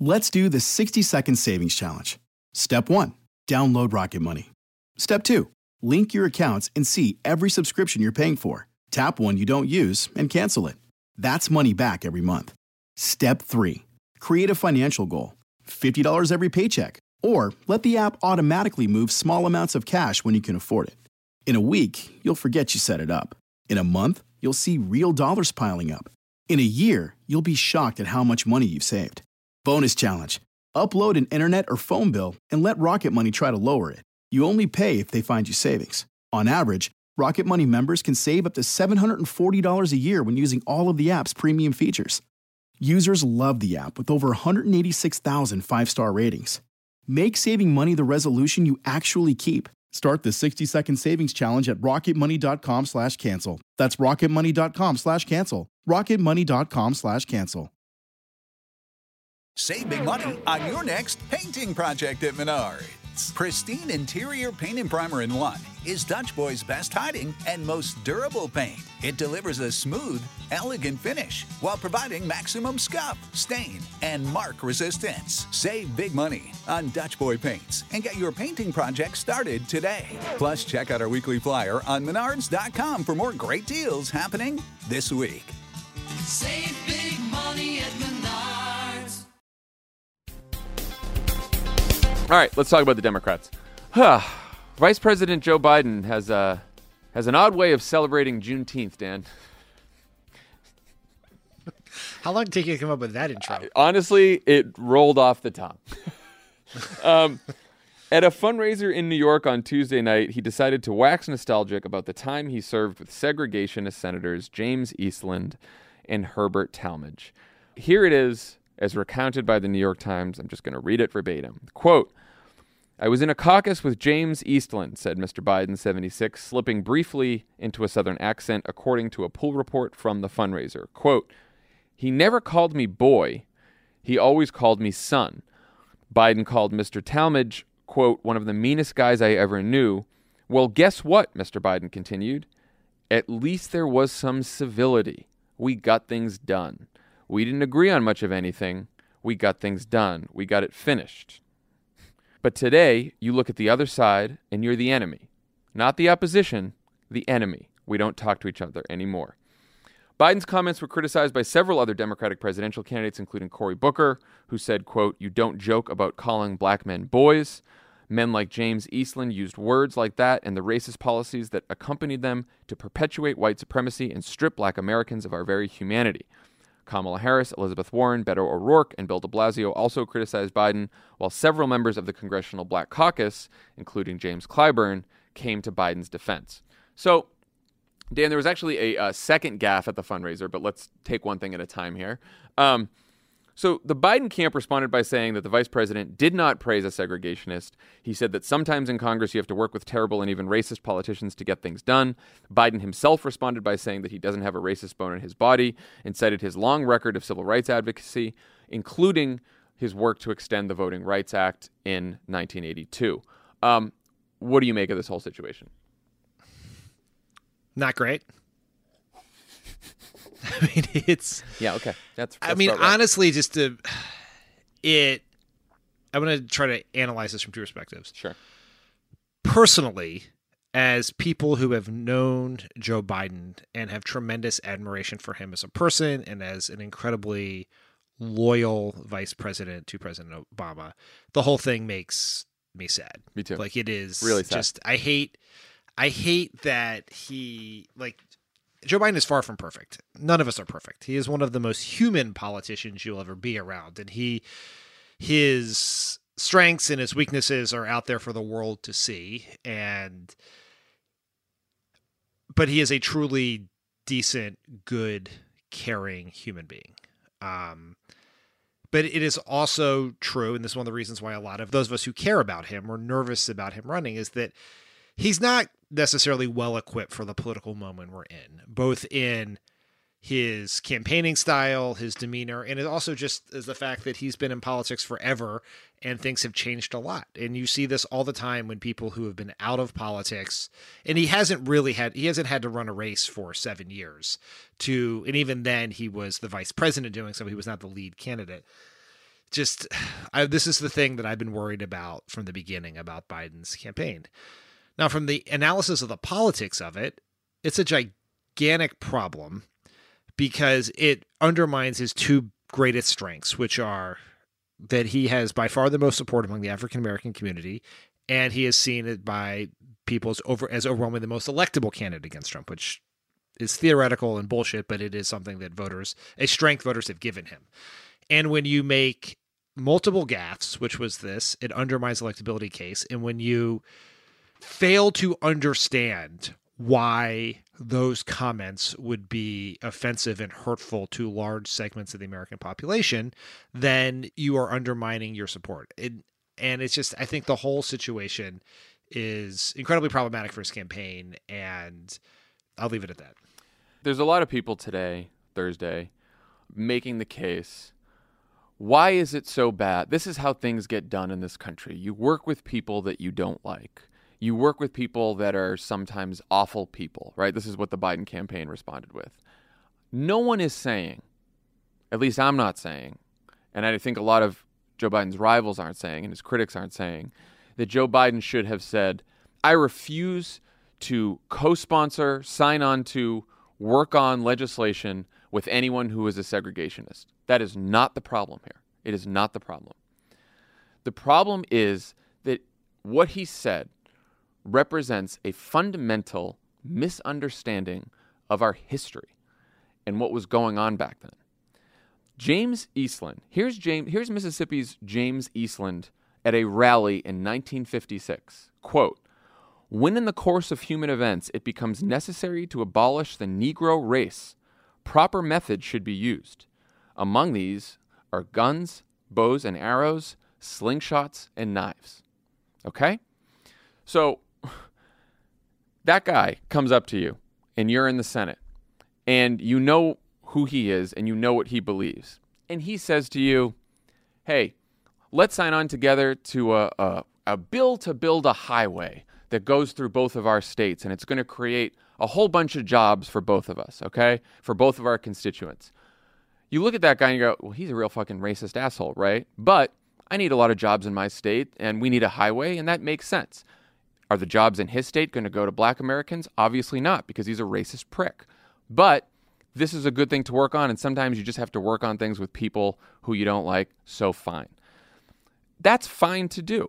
Let's do the sixty second savings challenge. Step one, download Rocket Money. Step two, link your accounts and see every subscription you're paying for. Tap one you don't use and cancel it. That's money back every month. Step three, create a financial goal. fifty dollars every paycheck. Or let the app automatically move small amounts of cash when you can afford it. In a week, you'll forget you set it up. In a month, you'll see real dollars piling up. In a year, you'll be shocked at how much money you've saved. Bonus challenge. Upload an internet or phone bill and let Rocket Money try to lower it. You only pay if they find you savings. On average, Rocket Money members can save up to seven hundred forty dollars a year when using all of the app's premium features. Users love the app with over one hundred eighty-six thousand five-star ratings. Make saving money the resolution you actually keep. Start the sixty second savings challenge at rocketmoney.com slash cancel. That's rocketmoney.com slash cancel. rocketmoney.com slash cancel. Save big money on your next painting project at Menards. Pristine interior paint and primer in one is Dutch Boy's best hiding and most durable paint. It delivers a smooth, elegant finish while providing maximum scuff, stain, and mark resistance. Save big money on Dutch Boy paints and get your painting project started today. Plus, check out our weekly flyer on menards dot com for more great deals happening this week. Save big money at Menards. All right, let's talk about the Democrats. Vice President Joe Biden has uh, has an odd way of celebrating Juneteenth, Dan. How long did it take you to come up with that intro? Uh, honestly, it rolled off the tongue. um, at a fundraiser in New York on Tuesday night, he decided to wax nostalgic about the time he served with segregationist senators James Eastland and Herbert Talmadge. Here it is, as recounted by the New York Times. I'm just going to read it verbatim. Quote, I was in a caucus with James Eastland, said Mister Biden, seventy-six, slipping briefly into a Southern accent, according to a poll report from the fundraiser. Quote, he never called me boy. He always called me son. Biden called Mister Talmadge, quote, one of the meanest guys I ever knew. Well, guess what, Mister Biden continued. At least there was some civility. We got things done. We didn't agree on much of anything. We got things done. We got it finished. But today, you look at the other side, and you're the enemy. Not the opposition, the enemy. We don't talk to each other anymore. Biden's comments were criticized by several other Democratic presidential candidates, including Cory Booker, who said, quote, you don't joke about calling black men boys. Men like James Eastland used words like that and the racist policies that accompanied them to perpetuate white supremacy and strip black Americans of our very humanity. Kamala Harris, Elizabeth Warren, Beto O'Rourke, and Bill de Blasio also criticized Biden, while several members of the Congressional Black Caucus, including James Clyburn, came to Biden's defense. So, Dan, there was actually a, a second gaffe at the fundraiser, but let's take one thing at a time here. Um, so the Biden camp responded by saying that the vice president did not praise a segregationist. He said that sometimes in Congress you have to work with terrible and even racist politicians to get things done. Biden himself responded by saying that he doesn't have a racist bone in his body and cited his long record of civil rights advocacy, including his work to extend the Voting Rights Act in nineteen eighty-two. Um, what do you make of this whole situation? Not great. I mean, it's yeah, okay. That's. I mean, honestly, just to it. I'm going to try to analyze this from two perspectives. Sure. Personally, as people who have known Joe Biden and have tremendous admiration for him as a person and as an incredibly loyal vice president to President Obama, the whole thing makes me sad. Me too. Like, it is really sad. Just I hate. I hate that he like. Joe Biden is far from perfect. None of us are perfect. He is one of the most human politicians you'll ever be around. And he, his strengths and his weaknesses are out there for the world to see. And, but he is a truly decent, good, caring human being. Um, but it is also true, and this is one of the reasons why a lot of those of us who care about him or nervous about him running, is that he's not necessarily well equipped for the political moment we're in, both in his campaigning style, his demeanor, and it also just is the fact that he's been in politics forever and things have changed a lot. And you see this all the time when people who have been out of politics, and he hasn't really had, he hasn't had to run a race for seven years to, and even then he was the vice president doing so, he was not the lead candidate. just I, this is the thing that I've been worried about from the beginning about Biden's campaign. Now, from the analysis of the politics of it, it's a gigantic problem because it undermines his two greatest strengths, which are that he has by far the most support among the African-American community, and he is seen it by people as, over, as overwhelmingly the most electable candidate against Trump, which is theoretical and bullshit, but it is something that voters, a strength voters have given him. And when you make multiple gaffes, which was this, it undermines the electability case. And when you fail to understand why those comments would be offensive and hurtful to large segments of the American population, then you are undermining your support. It, and it's just, I think the whole situation is incredibly problematic for his campaign, and I'll leave it at that. There's a lot of people today, Thursday, making the case, why is it so bad? This is how things get done in this country. You work with people that you don't like. You work with people that are sometimes awful people, right? This is what the Biden campaign responded with. No one is saying, at least I'm not saying, and I think a lot of Joe Biden's rivals aren't saying, and his critics aren't saying, that Joe Biden should have said, I refuse to co-sponsor, sign on to, work on legislation with anyone who is a segregationist. That is not the problem here. It is not the problem. The problem is that what he said represents a fundamental misunderstanding of our history and what was going on back then. James Eastland, here's James, here's Mississippi's James Eastland at a rally in nineteen fifty-six. Quote, when in the course of human events it becomes necessary to abolish the Negro race, proper methods should be used. Among these are guns, bows and arrows, slingshots, and knives. Okay? So that guy comes up to you, and you're in the Senate, and you know who he is, and you know what he believes. And he says to you, hey, let's sign on together to a, a, a bill to build a highway that goes through both of our states, and it's going to create a whole bunch of jobs for both of us, okay? For both of our constituents. You look at that guy and you go, well, he's a real fucking racist asshole, right? But I need a lot of jobs in my state, and we need a highway, and that makes sense. Are the jobs in his state going to go to black Americans? Obviously not, because he's a racist prick. But this is a good thing to work on, and sometimes you just have to work on things with people who you don't like, so fine. That's fine to do.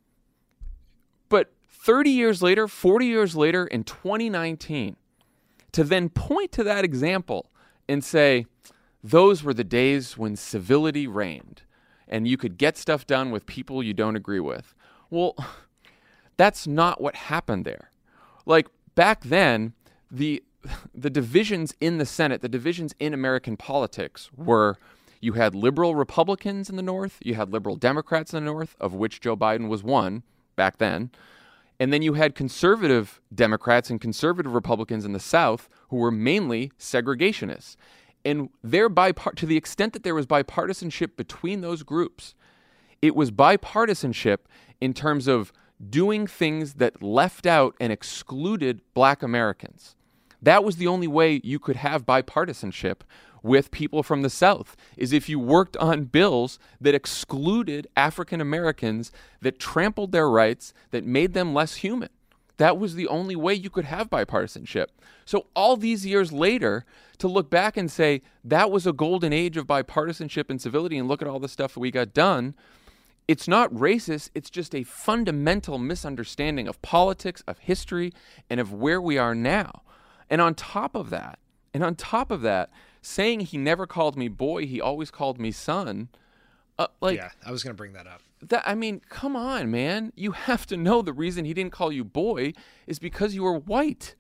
But thirty years later, forty years later, in twenty nineteen, to then point to that example and say, those were the days when civility reigned and you could get stuff done with people you don't agree with. Well, that's not what happened there. Like, back then, the the divisions in the Senate, the divisions in American politics were, you had liberal Republicans in the North, you had liberal Democrats in the North, of which Joe Biden was one back then, and then you had conservative Democrats and conservative Republicans in the South who were mainly segregationists. And their bipart- to the extent that there was bipartisanship between those groups, it was bipartisanship in terms of doing things that left out and excluded black Americans. That was the only way you could have bipartisanship with people from the South, is if you worked on bills that excluded African Americans, that trampled their rights, that made them less human. That was the only way you could have bipartisanship. So all these years later, to look back and say, that was a golden age of bipartisanship and civility, and look at all the stuff that we got done, it's not racist, it's just a fundamental misunderstanding of politics, of history, and of where we are now. And on top of that, and on top of that, saying he never called me boy, he always called me son, uh, like, yeah, I was going to bring that up. That, I mean, come on, man. You have to know the reason he didn't call you boy is because you were white.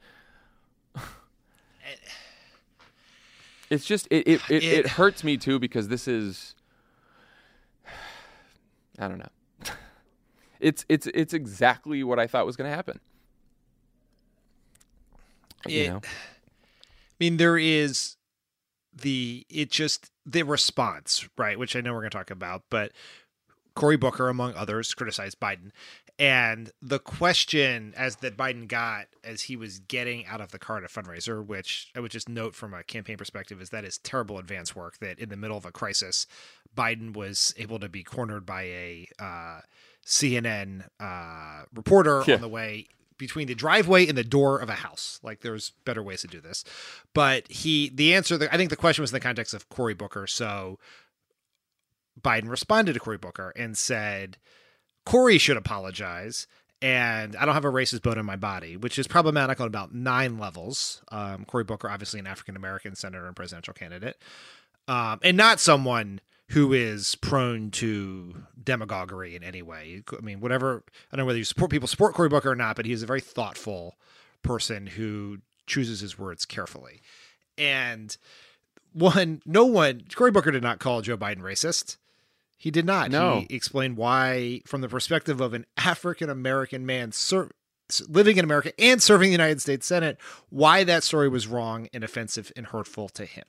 It's just, it it, it, it hurts me too, because this is, I don't know. It's it's it's exactly what I thought was going to happen. You It, know? I mean, there is the, it just, the response, right, which I know we're going to talk about, but Cory Booker, among others, criticized Biden. And the question as that Biden got as he was getting out of the car at a fundraiser, which I would just note from a campaign perspective is that is terrible advance work, that in the middle of a crisis, Biden was able to be cornered by a uh, C N N uh, reporter Yeah. on the way between the driveway and the door of a house. Like, there's better ways to do this. But he, the answer, I think the question was in the context of Cory Booker. So Biden responded to Cory Booker and said, Cory should apologize, and I don't have a racist bone in my body, which is problematic on about nine levels. Um, Cory Booker, obviously an African-American senator and presidential candidate, um, and not someone who is prone to demagoguery in any way. I mean, whatever, I don't know whether you support people support Cory Booker or not, but he's a very thoughtful person who chooses his words carefully. And one, no one, Cory Booker did not call Joe Biden racist. He did not. No. He explained why, from the perspective of an African-American man ser- living in America and serving the United States Senate, why that story was wrong and offensive and hurtful to him.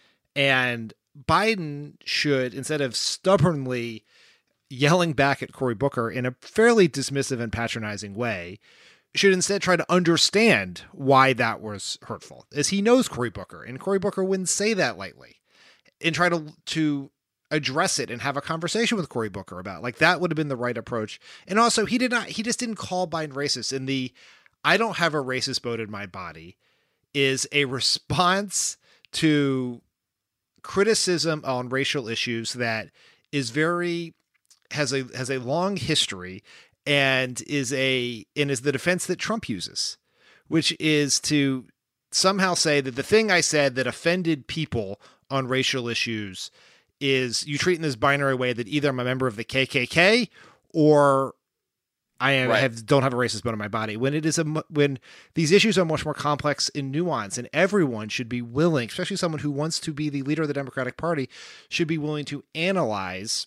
And Biden should, instead of stubbornly yelling back at Cory Booker in a fairly dismissive and patronizing way, should instead try to understand why that was hurtful, as he knows Cory Booker, and Cory Booker wouldn't say that lightly, and try to to address it and have a conversation with Cory Booker about, like, that would have been the right approach. And also, he did not, he just didn't call Biden racist. And the, I don't have a racist bone in my body is a response to criticism on racial issues that is very, has a, has a long history and is a, and is the defense that Trump uses, which is to somehow say that the thing I said that offended people on racial issues is you treat in this binary way that either I'm a member of the K K K or I am, Right. have don't have a racist bone in my body. When it is a when these issues are much more complex and nuanced, and everyone should be willing, especially someone who wants to be the leader of the Democratic Party, should be willing to analyze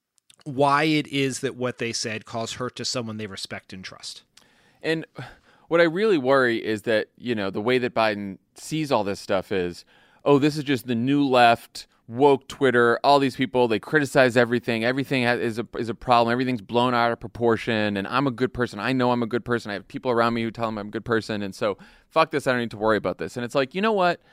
why it is that what they said caused hurt to someone they respect and trust. And what I really worry is that, you know, the way that Biden sees all this stuff is, oh, this is just the new left, woke Twitter, all these people, they criticize everything. Everything has, is a is a problem. Everything's blown out of proportion. And I'm a good person. I know I'm a good person. I have people around me who tell me I'm a good person. And so fuck this. I don't need to worry about this. And it's like, you know what?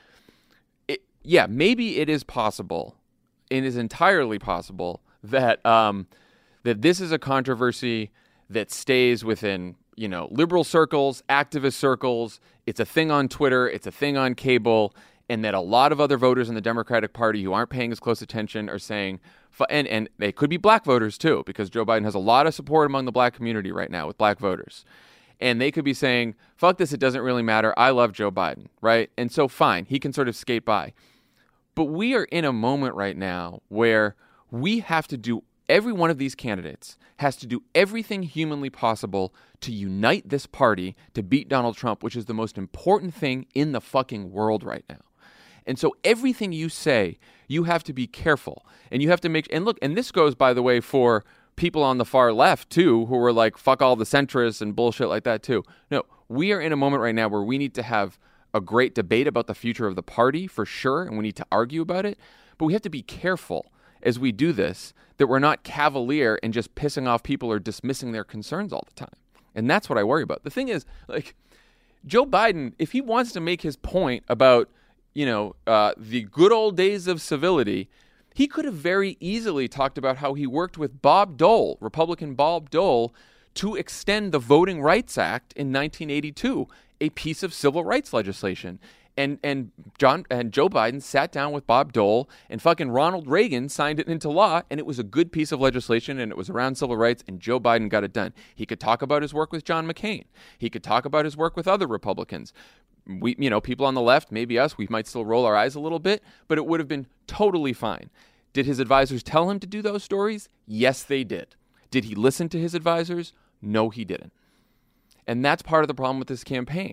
It, yeah, maybe it is possible. It is entirely possible that um, that this is a controversy that stays within, you know, liberal circles, activist circles. It's a thing on Twitter. It's a thing on cable. And that a lot of other voters in the Democratic Party who aren't paying as close attention are saying, and, and they could be black voters too, because Joe Biden has a lot of support among the black community right now with black voters. And they could be saying, fuck this, it doesn't really matter. I love Joe Biden, right? And so fine, he can sort of skate by. But we are in a moment right now where we have to do, every one of these candidates has to do everything humanly possible to unite this party to beat Donald Trump, which is the most important thing in the fucking world right now. And so everything you say, you have to be careful. And you have to make, and look, and this goes, by the way, for people on the far left, too, who are like, fuck all the centrists and bullshit like that, too. No, we are in a moment right now where we need to have a great debate about the future of the party, for sure, and we need to argue about it. But we have to be careful as we do this, that we're not cavalier and just pissing off people or dismissing their concerns all the time. And that's what I worry about. The thing is, like, Joe Biden, if he wants to make his point about, you know, uh, the good old days of civility, he could have very easily talked about how he worked with Bob Dole, Republican Bob Dole, to extend the Voting Rights Act in nineteen eighty-two, a piece of civil rights legislation. And and John and Joe Biden sat down with Bob Dole, and fucking Ronald Reagan signed it into law, and it was a good piece of legislation, and it was around civil rights, and Joe Biden got it done. He could talk about his work with John McCain. He could talk about his work with other Republicans. We, you know, people on the left, maybe us, we might still roll our eyes a little bit, but it would have been totally fine. Did his advisors tell him to do those stories? Yes, they did. Did he listen to his advisors? No, he didn't. And that's part of the problem with this campaign.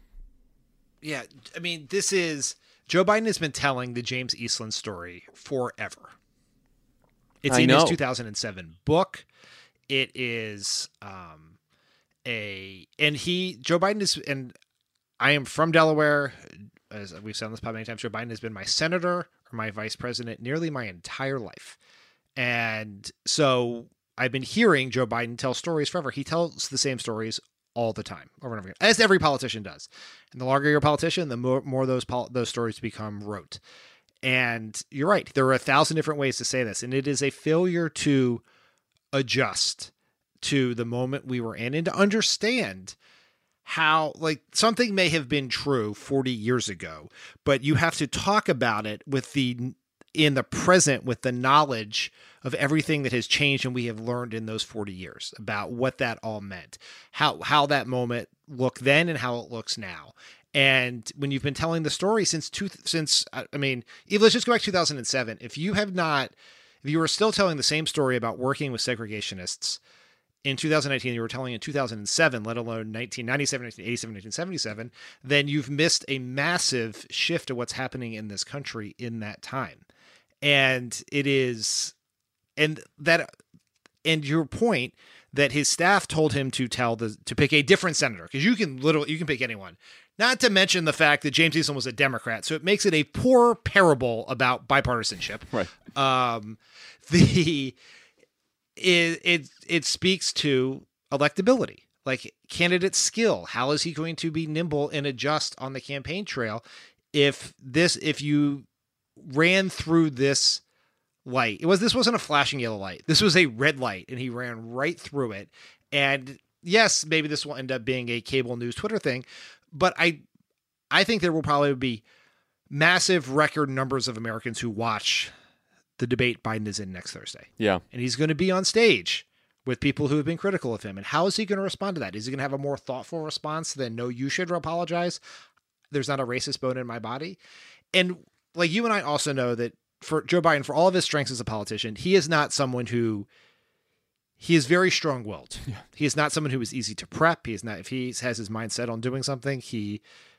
Yeah, I mean, this is, Joe Biden has been telling the James Eastland story forever. It's I in know. his two thousand seven book. It is um, a, and he, Joe Biden is, and I am from Delaware. As we've said on this pod many times, Joe Biden has been my senator or my vice president nearly my entire life. And so I've been hearing Joe Biden tell stories forever. He tells the same stories all the time, over and over again, as every politician does. And the longer you're a politician, the more, more those pol- those stories become rote. And you're right. There are a thousand different ways to say this, and it is a failure to adjust to the moment we were in and to understand how, like, something may have been true forty years ago, but you have to talk about it with the in the present with the knowledge of everything that has changed and we have learned in those forty years about what that all meant, how how that moment looked then and how it looks now. And when you've been telling the story since two, since I mean, even let's just go back to two thousand seven. If you have not, if you were still telling the same story about working with segregationists in two thousand nineteen, you were telling in two thousand seven, let alone nineteen ninety-seven, nineteen eighty-seven, nineteen seventy-seven, then you've missed a massive shift of what's happening in this country in that time. And it is, and that, and your point that his staff told him to tell the, to pick a different senator, because you can literally, you can pick anyone. Not to mention the fact that James Eastland was a Democrat, so it makes it a poor parable about bipartisanship. Right. Um, the it, it it speaks to electability, like candidate skill. How is he going to be nimble and adjust on the campaign trail if this if you ran through this light? It was this wasn't a flashing yellow light. This was a red light, and he ran right through it. And yes, maybe this will end up being a cable news Twitter thing. But I I think there will probably be massive record numbers of Americans who watch the debate Biden is in next Thursday. Yeah. And he's going to be on stage with people who have been critical of him. And how is he going to respond to that? Is he going to have a more thoughtful response than, no, you should apologize? There's not a racist bone in my body. And like you and I also know that for Joe Biden, for all of his strengths as a politician, he is not someone who He is very strong-willed. Yeah. He is not someone who is easy to prep. He is not. If he has his mind set on doing something, he,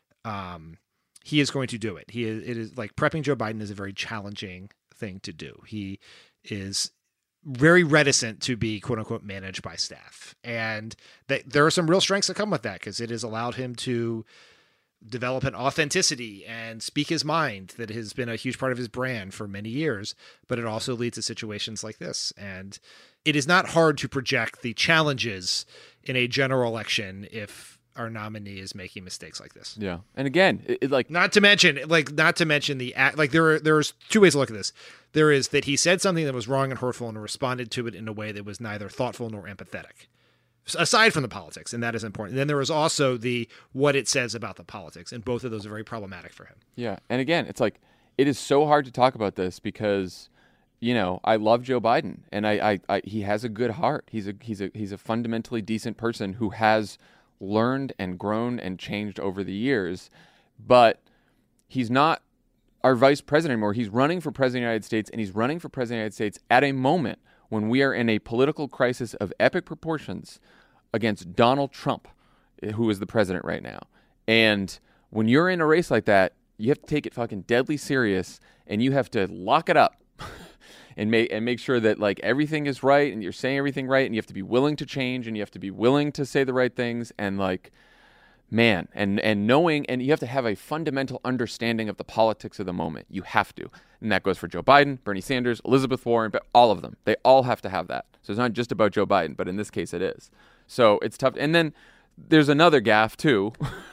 um, he is going to do it. He is. It is like prepping Joe Biden is a very challenging thing to do. He is very reticent to be "quote unquote" managed by staff, and that there are some real strengths that come with that because it has allowed him to develop an authenticity and speak his mind that has been a huge part of his brand for many years. But it also leads to situations like this, and it is not hard to project the challenges in a general election if our nominee is making mistakes like this. Yeah. And again, it, it like, not to mention, like, not to mention the act, like there are, there's two ways to look at this. There is that he said something that was wrong and hurtful and responded to it in a way that was neither thoughtful nor empathetic, aside from the politics. And that is important. And then there was also the, what it says about the politics. And both of those are very problematic for him. Yeah. And again, it's like, it is so hard to talk about this because, you know, I love Joe Biden, and I, I, I, he has a good heart. He's a, he's a, he's a fundamentally decent person who has learned and grown and changed over the years, but he's not our vice president anymore. He's running for president of the United States, and he's running for president of the United States at a moment when we are in a political crisis of epic proportions against Donald Trump, who is the president right now. And when you're in a race like that, you have to take it fucking deadly serious, and you have to lock it up. And make and make sure that like everything is right and you're saying everything right, and you have to be willing to change and you have to be willing to say the right things, and like, man, and and knowing, and you have to have a fundamental understanding of the politics of the moment. You have to, and that goes for Joe Biden, Bernie Sanders, Elizabeth Warren, but all of them. They all have to have that. So it's not just about Joe Biden, but in this case it is. So it's tough. And then there's another gaffe too.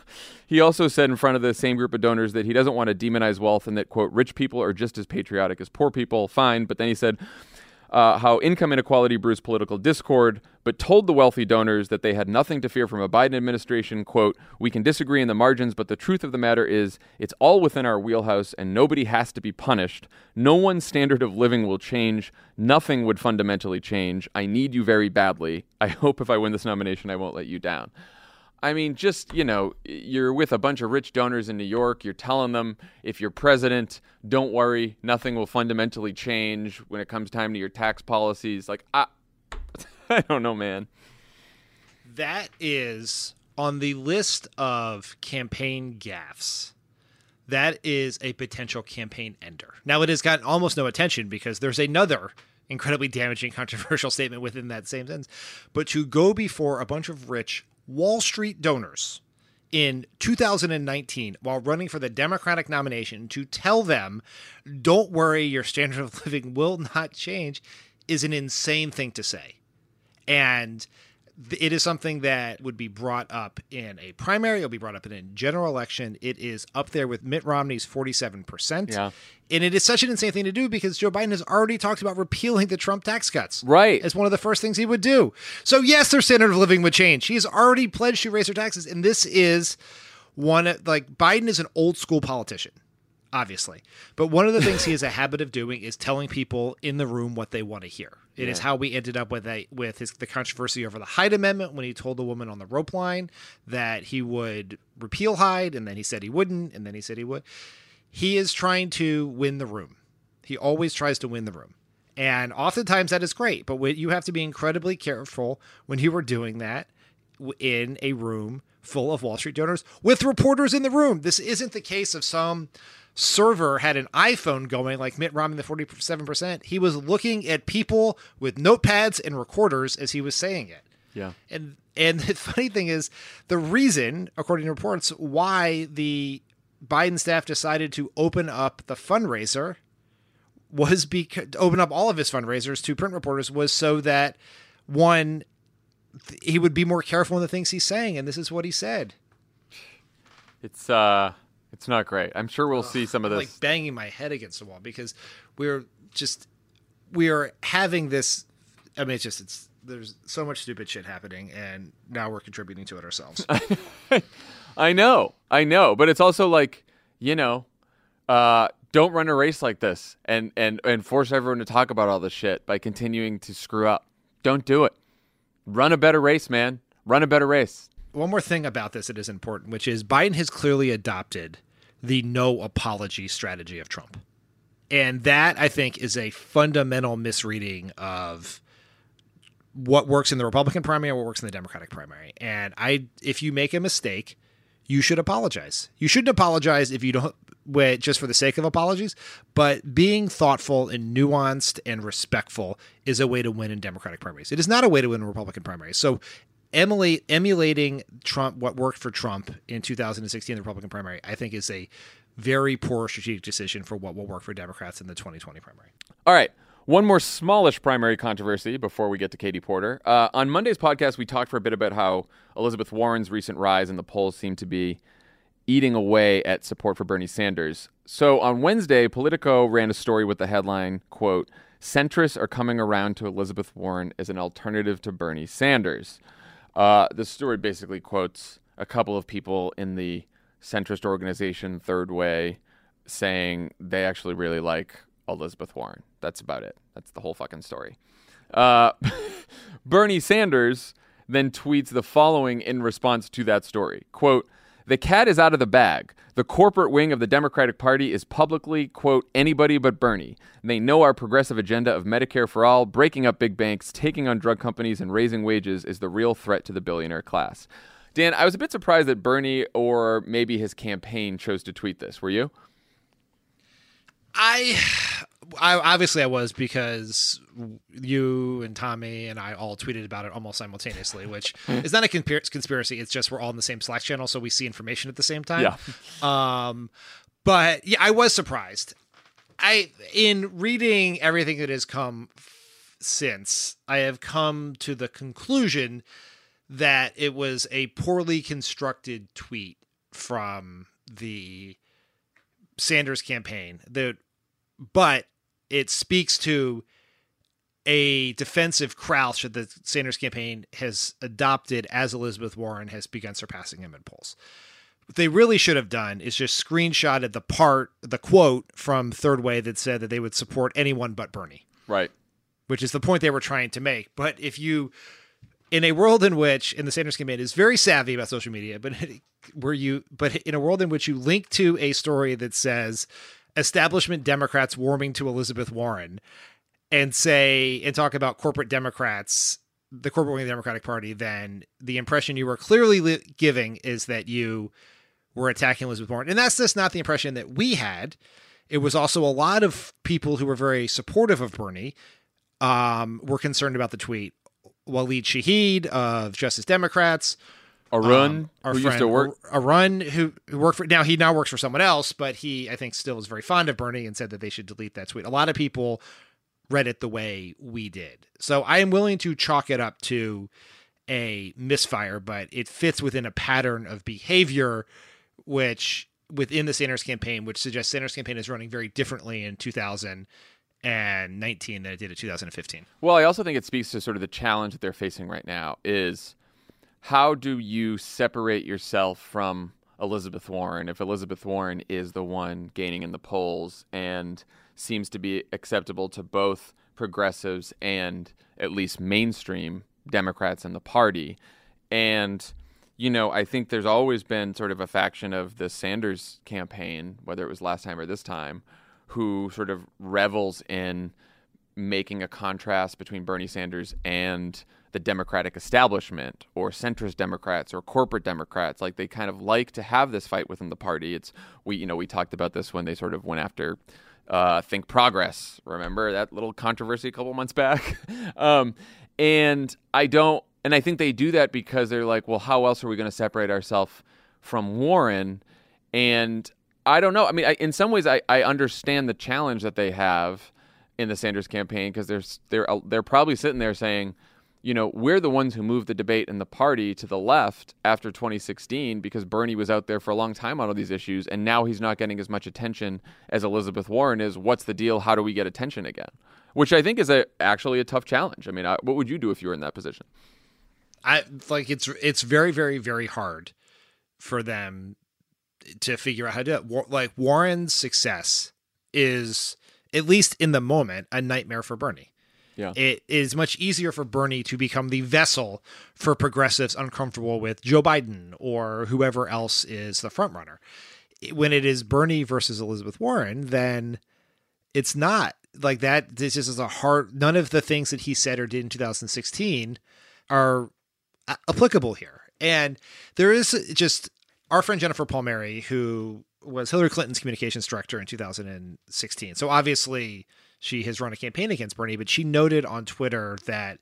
He also said in front of the same group of donors that he doesn't want to demonize wealth and that, quote, rich people are just as patriotic as poor people. Fine. But then he said uh, how income inequality brews political discord, but told the wealthy donors that they had nothing to fear from a Biden administration. Quote, we can disagree in the margins, but the truth of the matter is it's all within our wheelhouse and nobody has to be punished. No one's standard of living will change. Nothing would fundamentally change. I need you very badly. I hope if I win this nomination, I won't let you down. I mean, just, you know, you're with a bunch of rich donors in New York. You're telling them, if you're president, don't worry, nothing will fundamentally change when it comes time to your tax policies. Like, I, I don't know, man. That is on the list of campaign gaffes. That is a potential campaign ender. Now, it has gotten almost no attention because there's another incredibly damaging, controversial statement within that same sentence. But to go before a bunch of rich Wall Street donors in two thousand nineteen while running for the Democratic nomination to tell them, don't worry, your standard of living will not change, is an insane thing to say. And th- it is something that would be brought up in a primary. It'll be brought up in a general election. It is up there with Mitt Romney's forty-seven percent. Yeah. And it is such an insane thing to do because Joe Biden has already talked about repealing the Trump tax cuts. Right. As one of the first things he would do. So yes, their standard of living would change. He has already pledged to raise their taxes. And this is one, like Biden is an old school politician, obviously. But one of the things he has a habit of doing is telling people in the room what they want to hear. It Yeah. is how we ended up with a, with his, the controversy over the Hyde Amendment when he told the woman on the rope line that he would repeal Hyde, and then he said he wouldn't, and then he said he would. He is trying to win the room. He always tries to win the room. And oftentimes that is great, but you have to be incredibly careful when you are doing that in a room full of Wall Street donors with reporters in the room. This isn't the case of some server had an iPhone going like Mitt Romney, the forty-seven percent. He was looking at people with notepads and recorders as he was saying it. Yeah. And and the funny thing is, the reason, according to reports, why the Biden staff decided to open up the fundraiser was because open up all of his fundraisers to print reporters was so that one, th- he would be more careful in the things he's saying. And this is what he said. It's uh, it's not great. I'm sure we'll see some of I'm this. like banging my head against the wall because we're just, we're having this. I mean, it's just, it's, there's so much stupid shit happening and now we're contributing to it ourselves. I know, I know, but it's also like, you know, uh, don't run a race like this and, and, and force everyone to talk about all this shit by continuing to screw up. Don't do it. Run a better race, man. Run a better race. One more thing about this that is important, which is Biden has clearly adopted the no apology strategy of Trump. And that, I think, is a fundamental misreading of what works in the Republican primary and what works in the Democratic primary. And I, if you make a mistake, you should apologize. You shouldn't apologize if you don't, wait, just for the sake of apologies, but being thoughtful and nuanced and respectful is a way to win in Democratic primaries. It is not a way to win in Republican primaries. So emulate, emulating Trump, what worked for Trump in two thousand sixteen, the Republican primary, I think is a very poor strategic decision for what will work for Democrats in the twenty twenty primary. All right. One more smallish primary controversy before we get to Katie Porter. Uh, on Monday's podcast, we talked for a bit about how Elizabeth Warren's recent rise in the polls seemed to be eating away at support for Bernie Sanders. So on Wednesday, Politico ran a story with the headline, quote, "Centrists are coming around to Elizabeth Warren as an alternative to Bernie Sanders." Uh, the story basically quotes a couple of people in the centrist organization Third Way saying they actually really like Elizabeth Warren. That's about it. That's the whole fucking story. Uh, Bernie Sanders then tweets the following in response to that story. Quote, "The cat is out of the bag. The corporate wing of the Democratic Party is publicly, quote, anybody but Bernie. They know our progressive agenda of Medicare for all, breaking up big banks, taking on drug companies, and raising wages is the real threat to the billionaire class." Dan, I was a bit surprised that Bernie or maybe his campaign chose to tweet this. Were you? I, I obviously I was because you and Tommy and I all tweeted about it almost simultaneously, which is not a conspir- conspiracy. It's just we're all in the same Slack channel, so we see information at the same time. Yeah. Um, but yeah, I was surprised. I in reading everything that has come f- since, I have come to the conclusion that it was a poorly constructed tweet from the Sanders campaign, that, but it speaks to a defensive crouch that the Sanders campaign has adopted as Elizabeth Warren has begun surpassing him in polls. What they really should have done is just screenshotted the part, the quote from Third Way that said that they would support anyone but Bernie. Right. Which is the point they were trying to make. But if you, in a world in which, in the Sanders campaign is very savvy about social media, but where you, but in a world in which you link to a story that says establishment Democrats warming to Elizabeth Warren and say, and talk about corporate Democrats, the corporate wing of the Democratic Party, then the impression you were clearly li- giving is that you were attacking Elizabeth Warren. And that's just not the impression that we had. It was also a lot of people who were very supportive of Bernie um, were concerned about the tweet. Waleed Shahid of Justice Democrats, Arun, um, our who friend used to work. Arun, who, who worked for, now he now works for someone else, but he, I think, still is very fond of Bernie and said that they should delete that tweet. A lot of people read it the way we did. So I am willing to chalk it up to a misfire, but it fits within a pattern of behavior, which within the Sanders campaign, which suggests Sanders campaign is running very differently in two thousand nineteen than it did in two thousand fifteen. Well, I also think it speaks to sort of the challenge that they're facing right now is how do you separate yourself from Elizabeth Warren if Elizabeth Warren is the one gaining in the polls and seems to be acceptable to both progressives and at least mainstream Democrats in the party. And, you know, I think there's always been sort of a faction of the Sanders campaign, whether it was last time or this time, who sort of revels in making a contrast between Bernie Sanders and the Democratic establishment or centrist Democrats or corporate Democrats. Like they kind of like to have this fight within the party. It's we, you know, we talked about this when they sort of went after uh, Think Progress. Remember that little controversy a couple months back? um, and I don't, and I think they do that because they're like, well, how else are we going to separate ourselves from Warren? And I don't know. I mean, I, in some ways, I, I understand the challenge that they have in the Sanders campaign because they're they're they're probably sitting there saying, you know, we're the ones who moved the debate in the party to the left after twenty sixteen because Bernie was out there for a long time on all these issues, and now he's not getting as much attention as Elizabeth Warren is. What's the deal? How do we get attention again? Which I think is a actually a tough challenge. I mean, I, what would you do if you were in that position? I like it's it's very very very hard for them to figure out how to do it. Like Warren's success is, at least in the moment, a nightmare for Bernie. Yeah. It is much easier for Bernie to become the vessel for progressives uncomfortable with Joe Biden or whoever else is the front runner. When it is Bernie versus Elizabeth Warren, then it's not like that. This is a hard, none of the things that he said or did in two thousand sixteen are applicable here. And there is just our friend Jennifer Palmieri, who was Hillary Clinton's communications director in two thousand sixteen. So obviously she has run a campaign against Bernie, but she noted on Twitter that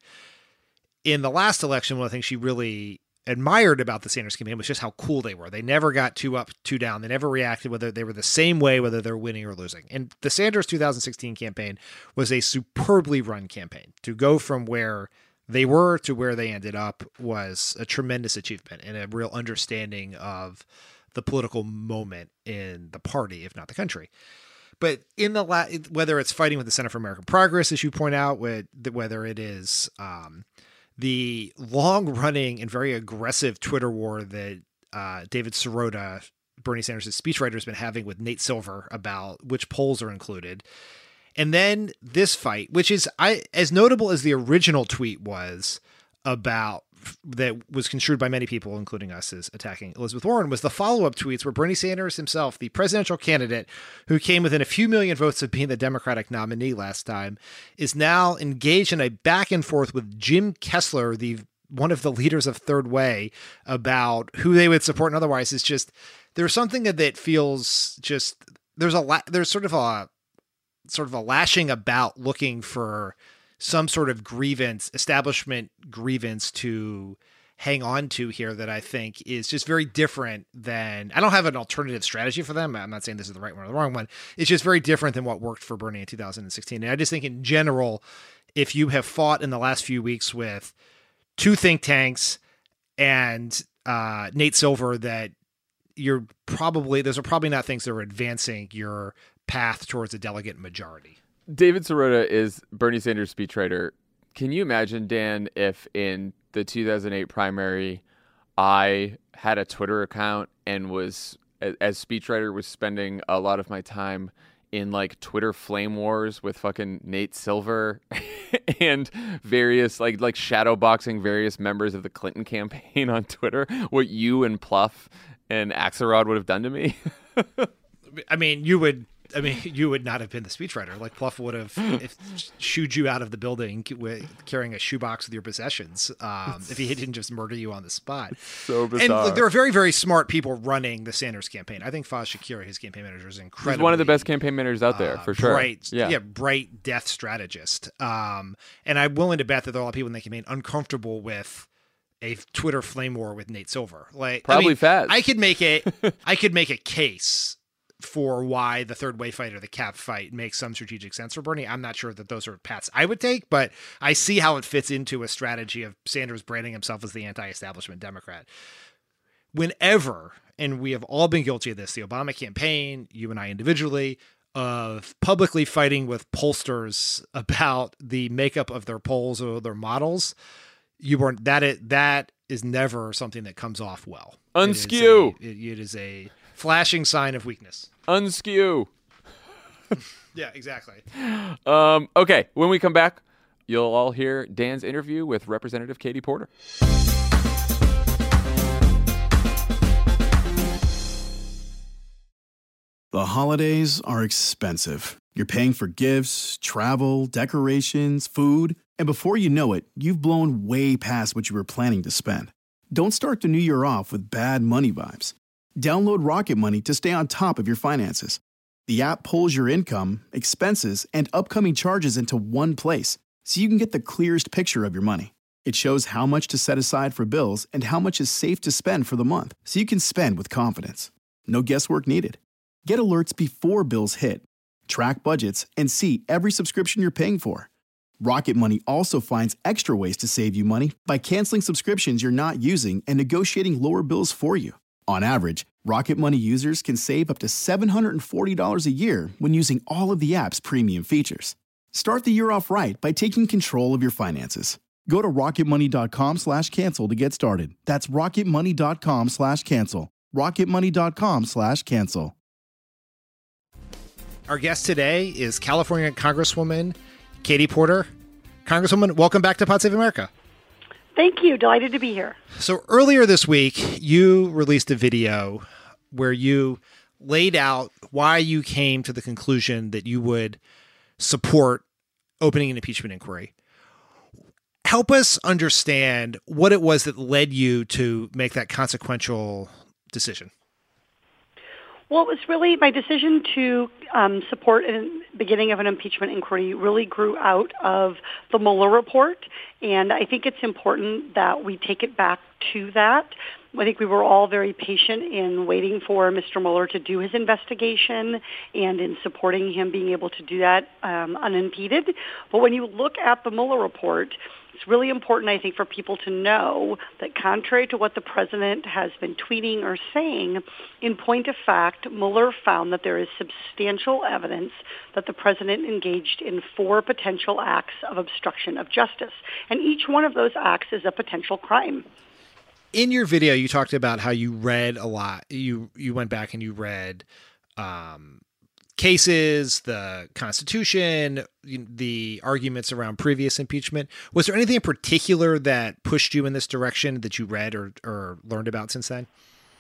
in the last election, one of the things she really admired about the Sanders campaign was just how cool they were. They never got too up, too down. They never reacted, whether they were the same way, whether they're winning or losing. And the Sanders two thousand sixteen campaign was a superbly run campaign. To go from where they were to where they ended up was a tremendous achievement and a real understanding of the political moment in the party, if not the country. But in the la- whether it's fighting with the Center for American Progress, as you point out, whether it is um, the long-running and very aggressive Twitter war that uh, David Sirota, Bernie Sanders' speechwriter, has been having with Nate Silver about which polls are included. And then this fight, which is I as notable as the original tweet was about that was construed by many people, including us, as attacking Elizabeth Warren, was the follow-up tweets where Bernie Sanders himself, the presidential candidate who came within a few million votes of being the Democratic nominee last time, is now engaged in a back and forth with Jim Kessler, the one of the leaders of Third Way, about who they would support and otherwise. It's just there's something that feels just there's a la- there's sort of a sort of a lashing about looking for some sort of grievance, establishment grievance to hang on to here that I think is just very different than, I don't have an alternative strategy for them. I'm not saying this is the right one or the wrong one. It's just very different than what worked for Bernie in two thousand sixteen. And I just think in general, if you have fought in the last few weeks with two think tanks and uh, Nate Silver, that you're probably, those are probably not things that are advancing your path towards a delegate majority. David Sirota is Bernie Sanders' speechwriter. Can you imagine, Dan, if in the two thousand eight primary, I had a Twitter account and was, as speechwriter, was spending a lot of my time in like Twitter flame wars with fucking Nate Silver and various like like shadow boxing various members of the Clinton campaign on Twitter? What you and Pluff and Axelrod would have done to me? I mean, you would. I mean, you would not have been the speechwriter. Like Pluff would have if, shooed you out of the building with, carrying a shoebox with your possessions um, if he didn't just murder you on the spot. So bizarre. And look, there are very, very smart people running the Sanders campaign. I think Faz Shakira, his campaign manager, is incredible. He's one of the best campaign managers out there, uh, for sure. Bright, yeah. yeah, bright death strategist. Um, and I'm willing to bet that there are a lot of people in the campaign uncomfortable with a Twitter flame war with Nate Silver. Like Probably I mean, Faz. I could make a, I could make a case for why the third way fight or the cap fight makes some strategic sense for Bernie. I'm not sure that those are paths I would take, but I see how it fits into a strategy of Sanders branding himself as the anti-establishment Democrat. Whenever, and we have all been guilty of this, the Obama campaign, you and I individually, of publicly fighting with pollsters about the makeup of their polls or their models, you weren't that it that is never something that comes off well. Unskew. It is a, it, it is a flashing sign of weakness. Unskew. Yeah, exactly. Um, okay, when we come back, you'll all hear Dan's interview with Representative Katie Porter. The holidays are expensive. You're paying for gifts, travel, decorations, food, and before you know it, you've blown way past what you were planning to spend. Don't start the new year off with bad money vibes. Download Rocket Money to stay on top of your finances. The app pulls your income, expenses, and upcoming charges into one place, so you can get the clearest picture of your money. It shows how much to set aside for bills and how much is safe to spend for the month, so you can spend with confidence. No guesswork needed. Get alerts before bills hit, track budgets, and see every subscription you're paying for. Rocket Money also finds extra ways to save you money by canceling subscriptions you're not using and negotiating lower bills for you. On average, Rocket Money users can save up to seven hundred forty dollars a year when using all of the app's premium features. Start the year off right by taking control of your finances. Go to rocketmoney.com slash cancel to get started. That's rocketmoney.com slash cancel. rocketmoney.com slash cancel. Our guest today is California Congresswoman Katie Porter. Congresswoman, welcome back to Pod Save America. Thank you. Delighted to be here. So earlier this week, you released a video where you laid out why you came to the conclusion that you would support opening an impeachment inquiry. Help us understand what it was that led you to make that consequential decision. Well, it was really my decision to um, support the beginning of an impeachment inquiry really grew out of the Mueller report, and I think it's important that we take it back to that. I think we were all very patient in waiting for Mister Mueller to do his investigation and in supporting him being able to do that um, unimpeded. But when you look at the Mueller report, it's really important, I think, for people to know that contrary to what the president has been tweeting or saying, in point of fact, Mueller found that there is substantial evidence that the president engaged in four potential acts of obstruction of justice. And each one of those acts is a potential crime. In your video, you talked about how you read a lot. You you went back and you read um, cases, the Constitution, the arguments around previous impeachment. Was there anything in particular that pushed you in this direction that you read or, or learned about since then?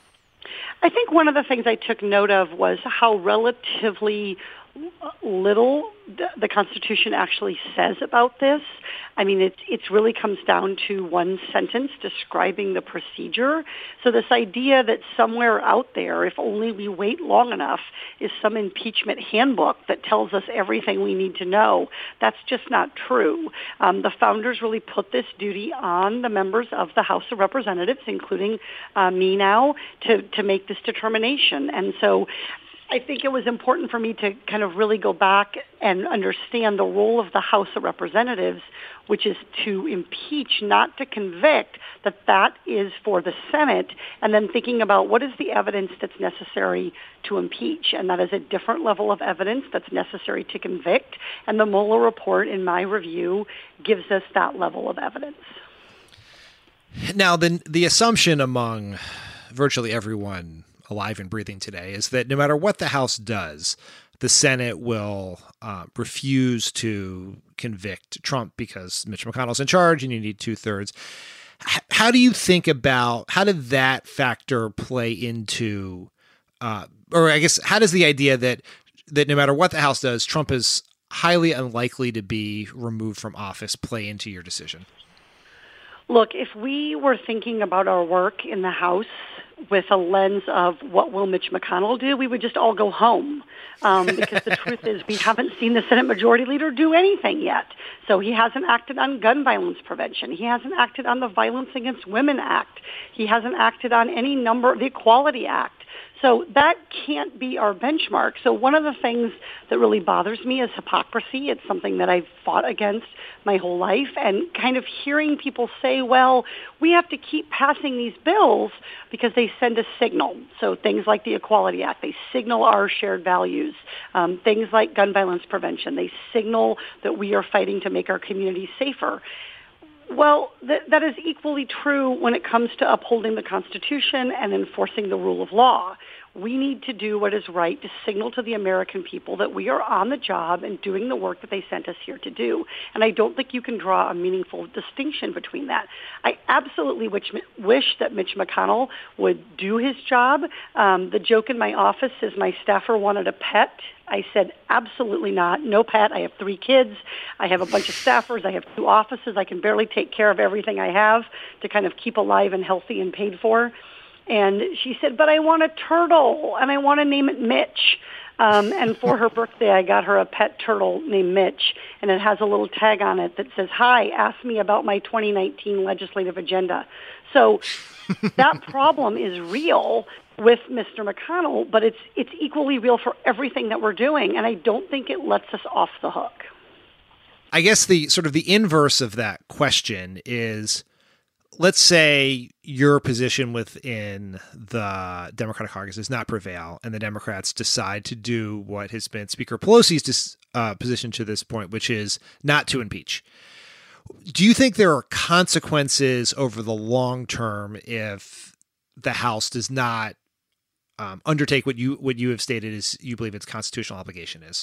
I think one of the things I took note of was how relatively little the Constitution actually says about this. I mean, it it really comes down to one sentence describing the procedure. So this idea that somewhere out there, if only we wait long enough, is some impeachment handbook that tells us everything we need to know, that's just not true. Um, the founders really put this duty on the members of the House of Representatives, including uh, me now, to, to make this determination. And so I think it was important for me to kind of really go back and understand the role of the House of Representatives, which is to impeach, not to convict, that that is for the Senate, and then thinking about what is the evidence that's necessary to impeach, and that is a different level of evidence that's necessary to convict, and the Mueller report, in my review, gives us that level of evidence. Now, the, the assumption among virtually everyone alive and breathing today is that no matter what the House does, the Senate will uh, refuse to convict Trump because Mitch McConnell's in charge and you need two thirds. H- how do you think about, how did that factor play into, uh, or I guess, how does the idea that, that no matter what the House does, Trump is highly unlikely to be removed from office play into your decision? Look, if we were thinking about our work in the House with a lens of what will Mitch McConnell do, we would just all go home. Um, because the truth is we haven't seen the Senate Majority Leader do anything yet. So he hasn't acted on gun violence prevention. He hasn't acted on the Violence Against Women Act. He hasn't acted on any number, the Equality Act. So that can't be our benchmark. So one of the things that really bothers me is hypocrisy. It's something that I've fought against my whole life, and kind of hearing people say, well, we have to keep passing these bills because they send a signal. So things like the Equality Act, they signal our shared values. Um, things like gun violence prevention, they signal that we are fighting to make our communities safer. Well, th- that is equally true when it comes to upholding the Constitution and enforcing the rule of law. We need to do what is right to signal to the American people that we are on the job and doing the work that they sent us here to do. And I don't think you can draw a meaningful distinction between that. I absolutely wish, wish that Mitch McConnell would do his job. Um, the joke in my office is my staffer wanted a pet. I said, absolutely not. No pet. I have three kids. I have a bunch of staffers. I have two offices. I can barely take care of everything I have to kind of keep alive and healthy and paid for. And she said, but I want a turtle, and I want to name it Mitch. Um, and for her birthday, I got her a pet turtle named Mitch, and it has a little tag on it that says, hi, ask me about my twenty nineteen legislative agenda. So that problem is real with Mister McConnell, but it's it's equally real for everything that we're doing, and I don't think it lets us off the hook. I guess the sort of the inverse of that question is, let's say your position within the Democratic caucus does not prevail, and the Democrats decide to do what has been Speaker Pelosi's uh, position to this point, which is not to impeach. Do you think there are consequences over the long term if the House does not um, undertake what you what you have stated is you believe its constitutional obligation is?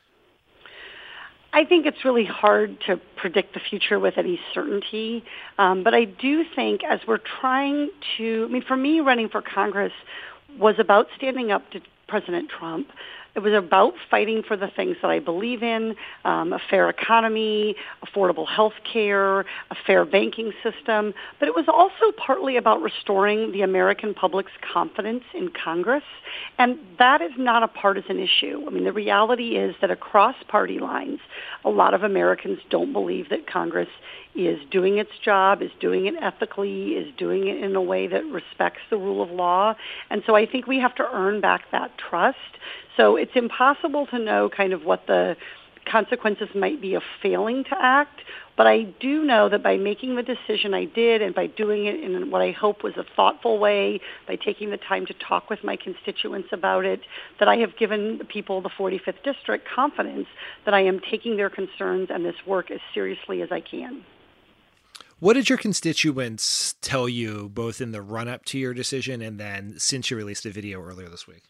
I think it's really hard to predict the future with any certainty, um, but I do think as we're trying to, I mean, for me, running for Congress was about standing up to President Trump. It was about fighting for the things that I believe in, um, a fair economy, affordable health care, a fair banking system. But it was also partly about restoring the American public's confidence in Congress. And that is not a partisan issue. I mean, the reality is that across party lines, a lot of Americans don't believe that Congress is doing its job, is doing it ethically, is doing it in a way that respects the rule of law. And so I think we have to earn back that trust. So it's impossible to know kind of what the consequences might be of failing to act, but I do know that by making the decision I did and by doing it in what I hope was a thoughtful way, by taking the time to talk with my constituents about it, that I have given the people of the forty-fifth District confidence that I am taking their concerns and this work as seriously as I can. What did your constituents tell you both in the run-up to your decision and then since you released a video earlier this week?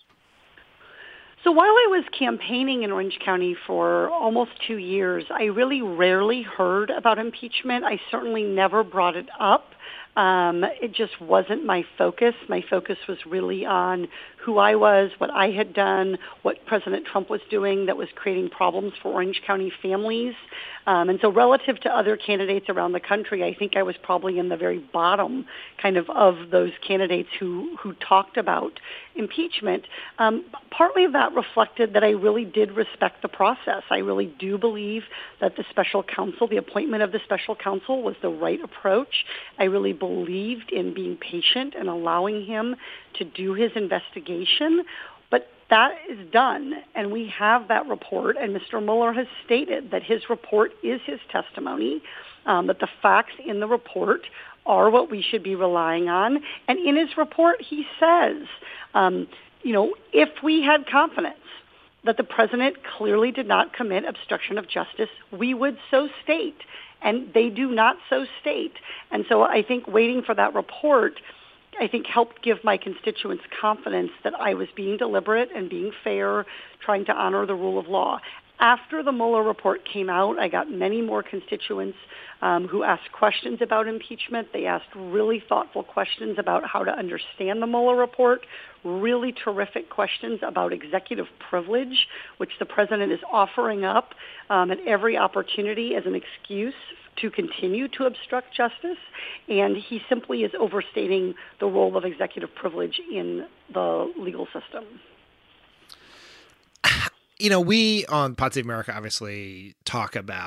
So while I was campaigning in Orange County for almost two years, I really rarely heard about impeachment. I certainly never brought it up. Um, it just wasn't my focus. My focus was really on who I was, what I had done, what President Trump was doing that was creating problems for Orange County families. Um, and so relative to other candidates around the country, I think I was probably in the very bottom kind of of those candidates who, who talked about impeachment. Um, partly of that reflected that I really did respect the process. I really do believe that the special counsel, the appointment of the special counsel was the right approach. I really believed in being patient and allowing him to do his investigation. But that is done, and we have that report, and Mister Mueller has stated that his report is his testimony, um, that the facts in the report are what we should be relying on. And in his report, he says, um, you know, if we had confidence that the president clearly did not commit obstruction of justice, we would so state. And they do not so state. And so I think waiting for that report, I think, helped give my constituents confidence that I was being deliberate and being fair, trying to honor the rule of law. After the Mueller report came out, I got many more constituents um, who asked questions about impeachment. They asked really thoughtful questions about how to understand the Mueller report, really terrific questions about executive privilege, which the president is offering up um, at every opportunity as an excuse to continue to obstruct justice, and he simply is overstating the role of executive privilege in the legal system. You know, we on Pod Save America obviously talk about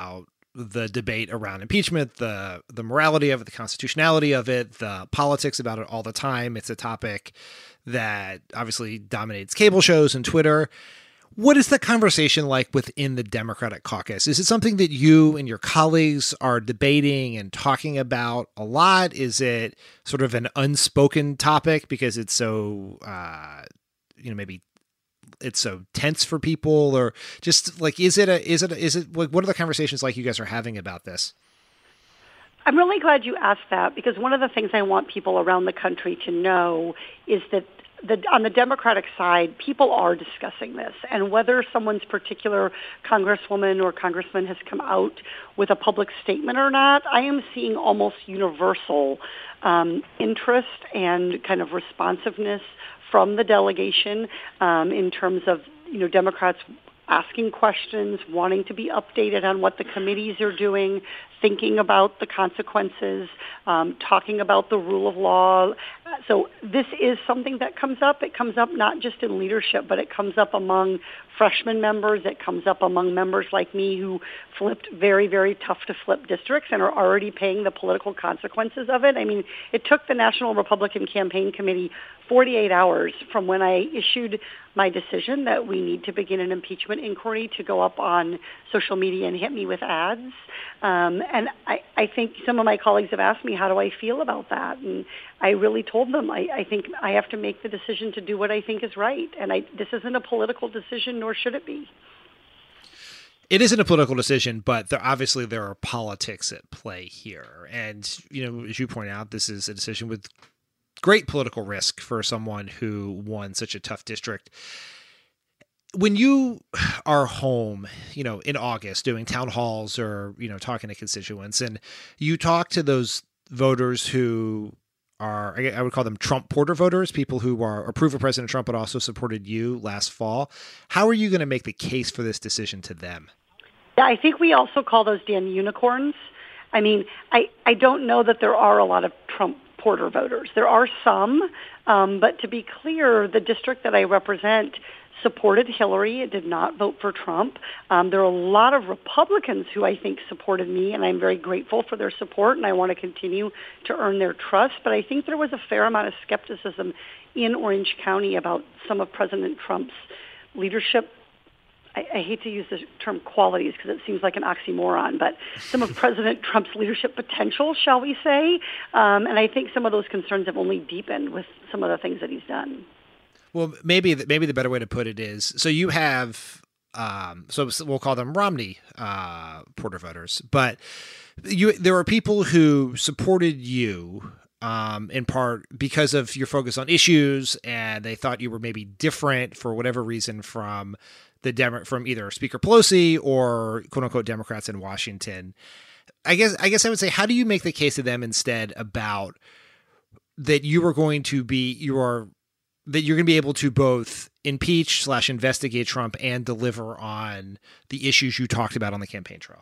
the debate around impeachment, the the morality of it, the constitutionality of it, the politics about it all the time. It's a topic that obviously dominates cable shows and Twitter. What is the conversation like within the Democratic caucus? Is it something that you and your colleagues are debating and talking about a lot? Is it sort of an unspoken topic because it's so, uh, you know, maybe it's so tense for people, or just like, is it a, is it, a, is it like, what are the conversations like you guys are having about this? I'm really glad you asked that, because one of the things I want people around the country to know is that the, on the Democratic side, people are discussing this, and whether someone's particular congresswoman or congressman has come out with a public statement or not, I am seeing almost universal um, interest and kind of responsiveness from the delegation um, in terms of, you know, Democrats asking questions, wanting to be updated on what the committees are doing, thinking about the consequences, um, talking about the rule of law. So this is something that comes up. It comes up not just in leadership, but it comes up among freshman members. It comes up among members like me who flipped very, very tough to flip districts and are already paying the political consequences of it. I mean, it took the National Republican Campaign Committee forty-eight hours from when I issued my decision that we need to begin an impeachment inquiry to go up on social media and hit me with ads. Um, and I, I think some of my colleagues have asked me, how do I feel about that? And I really told them, I, I think I have to make the decision to do what I think is right. And I, this isn't a political decision, nor should it be. It isn't a political decision, but there, obviously there are politics at play here. And, you know, as you point out, this is a decision with great political risk for someone who won such a tough district. When you are home, you know, in August doing town halls or, you know, talking to constituents, and you talk to those voters who are, I would call them Trump Porter voters, people who are approve of President Trump but also supported you last fall, how are you going to make the case for this decision to them? Yeah, I think we also call those damn unicorns. I mean, I, I don't know that there are a lot of Trump Porter voters. There are some, um, but to be clear, the district that I represent supported Hillary. It did not vote for Trump. Um, there are a lot of Republicans who I think supported me, and I'm very grateful for their support, and I want to continue to earn their trust. But I think there was a fair amount of skepticism in Orange County about some of President Trump's leadership. I, I hate to use the term qualities because it seems like an oxymoron, but some of President Trump's leadership potential, shall we say. Um, and I think some of those concerns have only deepened with some of the things that he's done. Well, maybe the, maybe the better way to put it is, so you have, um, so we'll call them Romney uh, Porter voters, but you there are people who supported you um, in part because of your focus on issues, and they thought you were maybe different for whatever reason from the Demo- from either Speaker Pelosi or quote unquote Democrats in Washington. I guess I guess I would say, how do you make the case to them instead about that you are going to be you are that you're going to be able to both impeach slash investigate Trump and deliver on the issues you talked about on the campaign trail?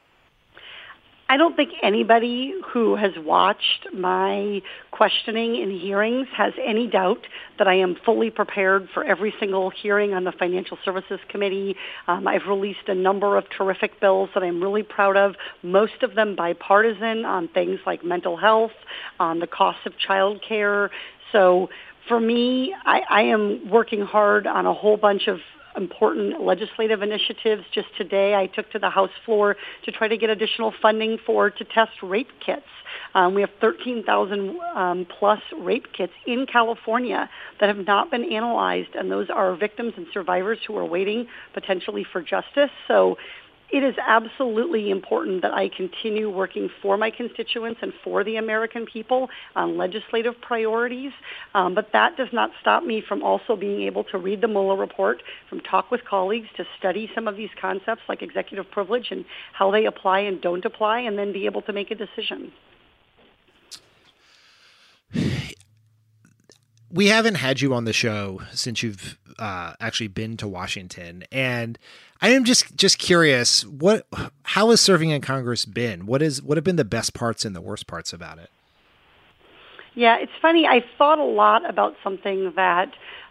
I don't think anybody who has watched my questioning in hearings has any doubt that I am fully prepared for every single hearing on the Financial Services Committee. Um, I've released a number of terrific bills that I'm really proud of, most of them bipartisan, on things like mental health, on the cost of child care. So for me, I, I am working hard on a whole bunch of important legislative initiatives. Just today, I took to the House floor to try to get additional funding for to test rape kits. Um, we have thirteen thousand um, plus rape kits in California that have not been analyzed, and those are victims and survivors who are waiting potentially for justice. So it is absolutely important that I continue working for my constituents and for the American people on legislative priorities. Um, but that does not stop me from also being able to read the Mueller report, from talk with colleagues, to study some of these concepts like executive privilege and how they apply and don't apply, and then be able to make a decision. We haven't had you on the show since you've uh, actually been to Washington, and I am just just curious, what how has serving in Congress been? What is what have been the best parts and the worst parts about it? Yeah, it's funny. I thought a lot about something that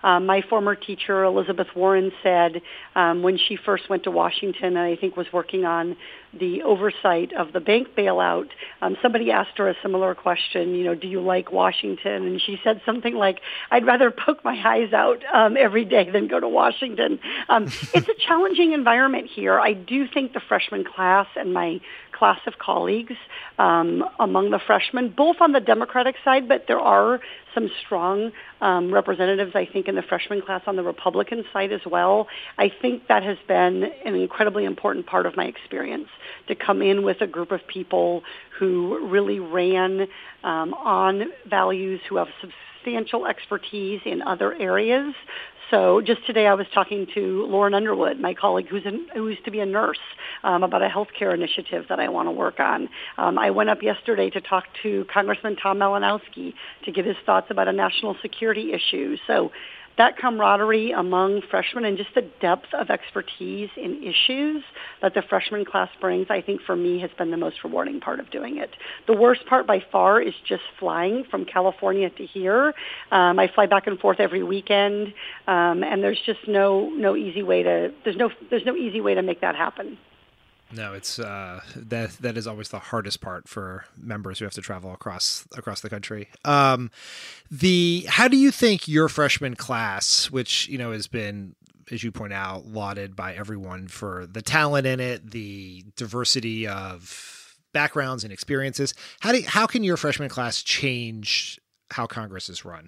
Um, my former teacher, Elizabeth Warren, said um, when she first went to Washington, and I think was working on the oversight of the bank bailout, um, somebody asked her a similar question, you know, do you like Washington? And she said something like, I'd rather poke my eyes out um, every day than go to Washington. Um, it's a challenging environment here. I do think the freshman class and my class of colleagues um, among the freshmen, both on the Democratic side, but there are some strong um, representatives, I think, in the freshman class on the Republican side as well. I think that has been an incredibly important part of my experience, to come in with a group of people who really ran um, on values, who have substantial expertise in other areas. So just today I was talking to Lauren Underwood, my colleague who's in, who used to be a nurse, um, about a healthcare initiative that I want to work on. Um, I went up yesterday to talk to Congressman Tom Malinowski to get his thoughts about a national security issue. So that camaraderie among freshmen and just the depth of expertise in issues that the freshman class brings, I think for me has been the most rewarding part of doing it. The worst part by far is just flying from California to here. Um, I fly back and forth every weekend, um, and there's just no no easy way to there's no there's no easy way to make that happen. No, it's uh, that that is always the hardest part for members who have to travel across across the country. Um, the how do you think your freshman class, which you know has been, as you point out, lauded by everyone for the talent in it, the diversity of backgrounds and experiences, how do how can your freshman class change how Congress is run?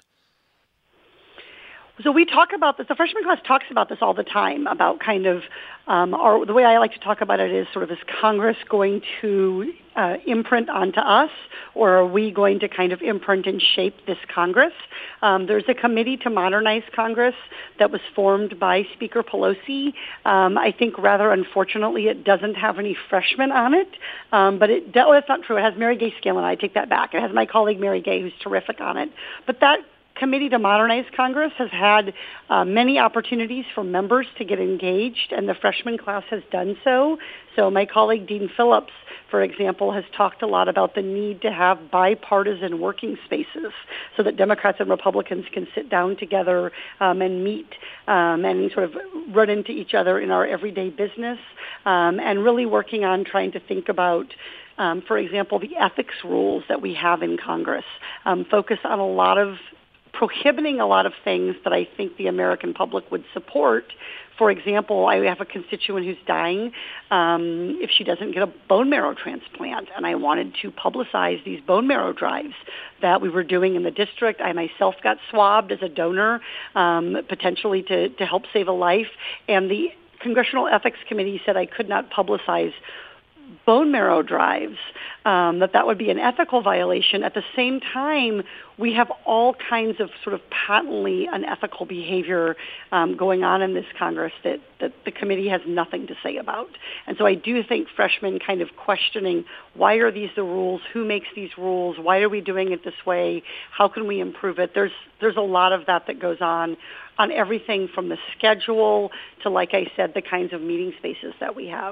So we talk about this, the freshman class talks about this all the time, about kind of, um, our, the way I like to talk about it is sort of, is Congress going to uh, imprint onto us, or are we going to kind of imprint and shape this Congress? Um, there's a committee to modernize Congress that was formed by Speaker Pelosi. Um, I think rather unfortunately it doesn't have any freshmen on it, um, but it, oh, that's not true. It has Mary Gay Skillen. I take that back. It has my colleague Mary Gay, who's terrific on it. But that Committee to Modernize Congress has had uh, many opportunities for members to get engaged, and the freshman class has done so. So my colleague Dean Phillips, for example, has talked a lot about the need to have bipartisan working spaces so that Democrats and Republicans can sit down together um, and meet um, and sort of run into each other in our everyday business, um, and really working on trying to think about Um, for example, the ethics rules that we have in Congress, um, focus on a lot of prohibiting a lot of things that I think the American public would support. For example, I have a constituent who's dying um, if she doesn't get a bone marrow transplant, and I wanted to publicize these bone marrow drives that we were doing in the district. I myself got swabbed as a donor, um, potentially to, to help save a life, and the Congressional Ethics Committee said I could not publicize bone marrow drives, um, that that would be an ethical violation. At the same time, we have all kinds of sort of patently unethical behavior um, going on in this Congress that, that the committee has nothing to say about. And so I do think freshmen kind of questioning, why are these the rules? Who makes these rules? Why are we doing it this way? How can we improve it? There's there's a lot of that that goes on, on everything from the schedule to, like I said, the kinds of meeting spaces that we have.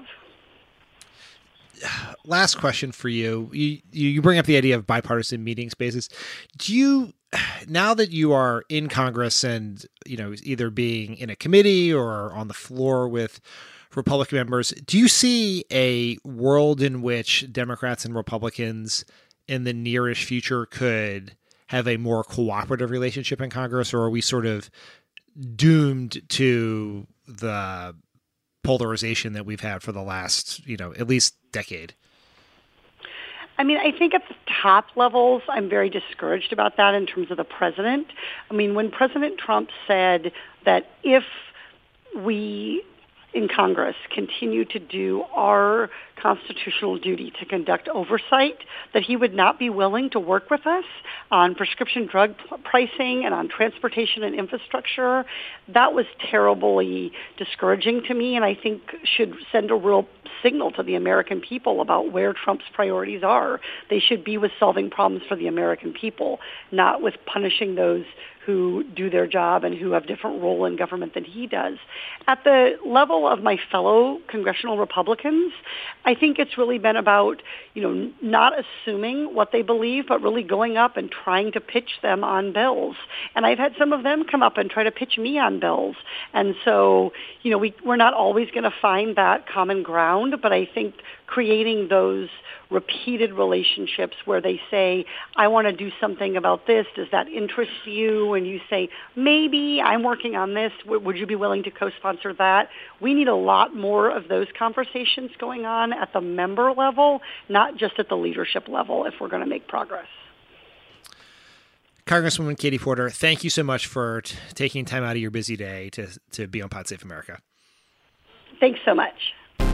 Last question for you. you. You bring up the idea of bipartisan meeting spaces. Do you, now that you are in Congress and, you know, either being in a committee or on the floor with Republican members, do you see a world in which Democrats and Republicans in the nearish future could have a more cooperative relationship in Congress, or are we sort of doomed to the polarization that we've had for the last, you know, at least decade? I mean, I think at the top levels, I'm very discouraged about that in terms of the president. I mean, when President Trump said that if we in Congress continue to do our constitutional duty to conduct oversight, that he would not be willing to work with us on prescription drug pricing and on transportation and infrastructure. That was terribly discouraging to me, and I think should send a real signal to the American people about where Trump's priorities are. They should be with solving problems for the American people, not with punishing those who do their job and who have different role in government than he does. At the level of my fellow congressional Republicans, I think it's really been about, you know, not assuming what they believe, but really going up and trying to pitch them on bills. And I've had some of them come up and try to pitch me on bills. And so, you know, we, we're not always going to find that common ground, but I think creating those repeated relationships where they say, I want to do something about this. Does that interest you? And you say, maybe, I'm working on this. W- would you be willing to co-sponsor that? We need a lot more of those conversations going on at the member level, not just at the leadership level, if we're going to make progress. Congresswoman Katie Porter, thank you so much for t- taking time out of your busy day to, to be on Pod Safe America. Thanks so much.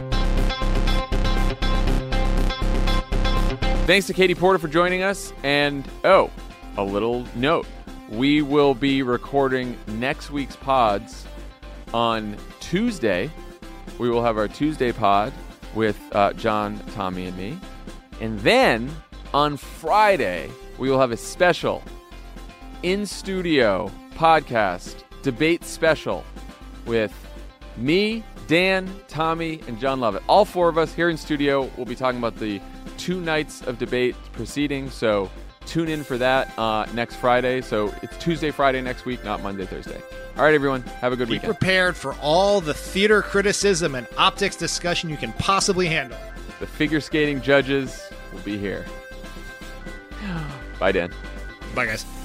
Thanks to Katie Porter for joining us. And, oh, a little note. We will be recording next week's pods on Tuesday. We will have our Tuesday pod with uh, John, Tommy, and me. And then on Friday, we will have a special in-studio podcast debate special with me, Dan, Tommy, and John Lovett. All four of us here in studio will be talking about the two nights of debate proceedings, so tune in for that uh, next Friday. So it's Tuesday, Friday next week, not Monday, Thursday. All right, everyone, have a good Be weekend. Be prepared for all the theater criticism and optics discussion you can possibly handle. The figure skating judges will be here. Bye, Dan. Bye, guys.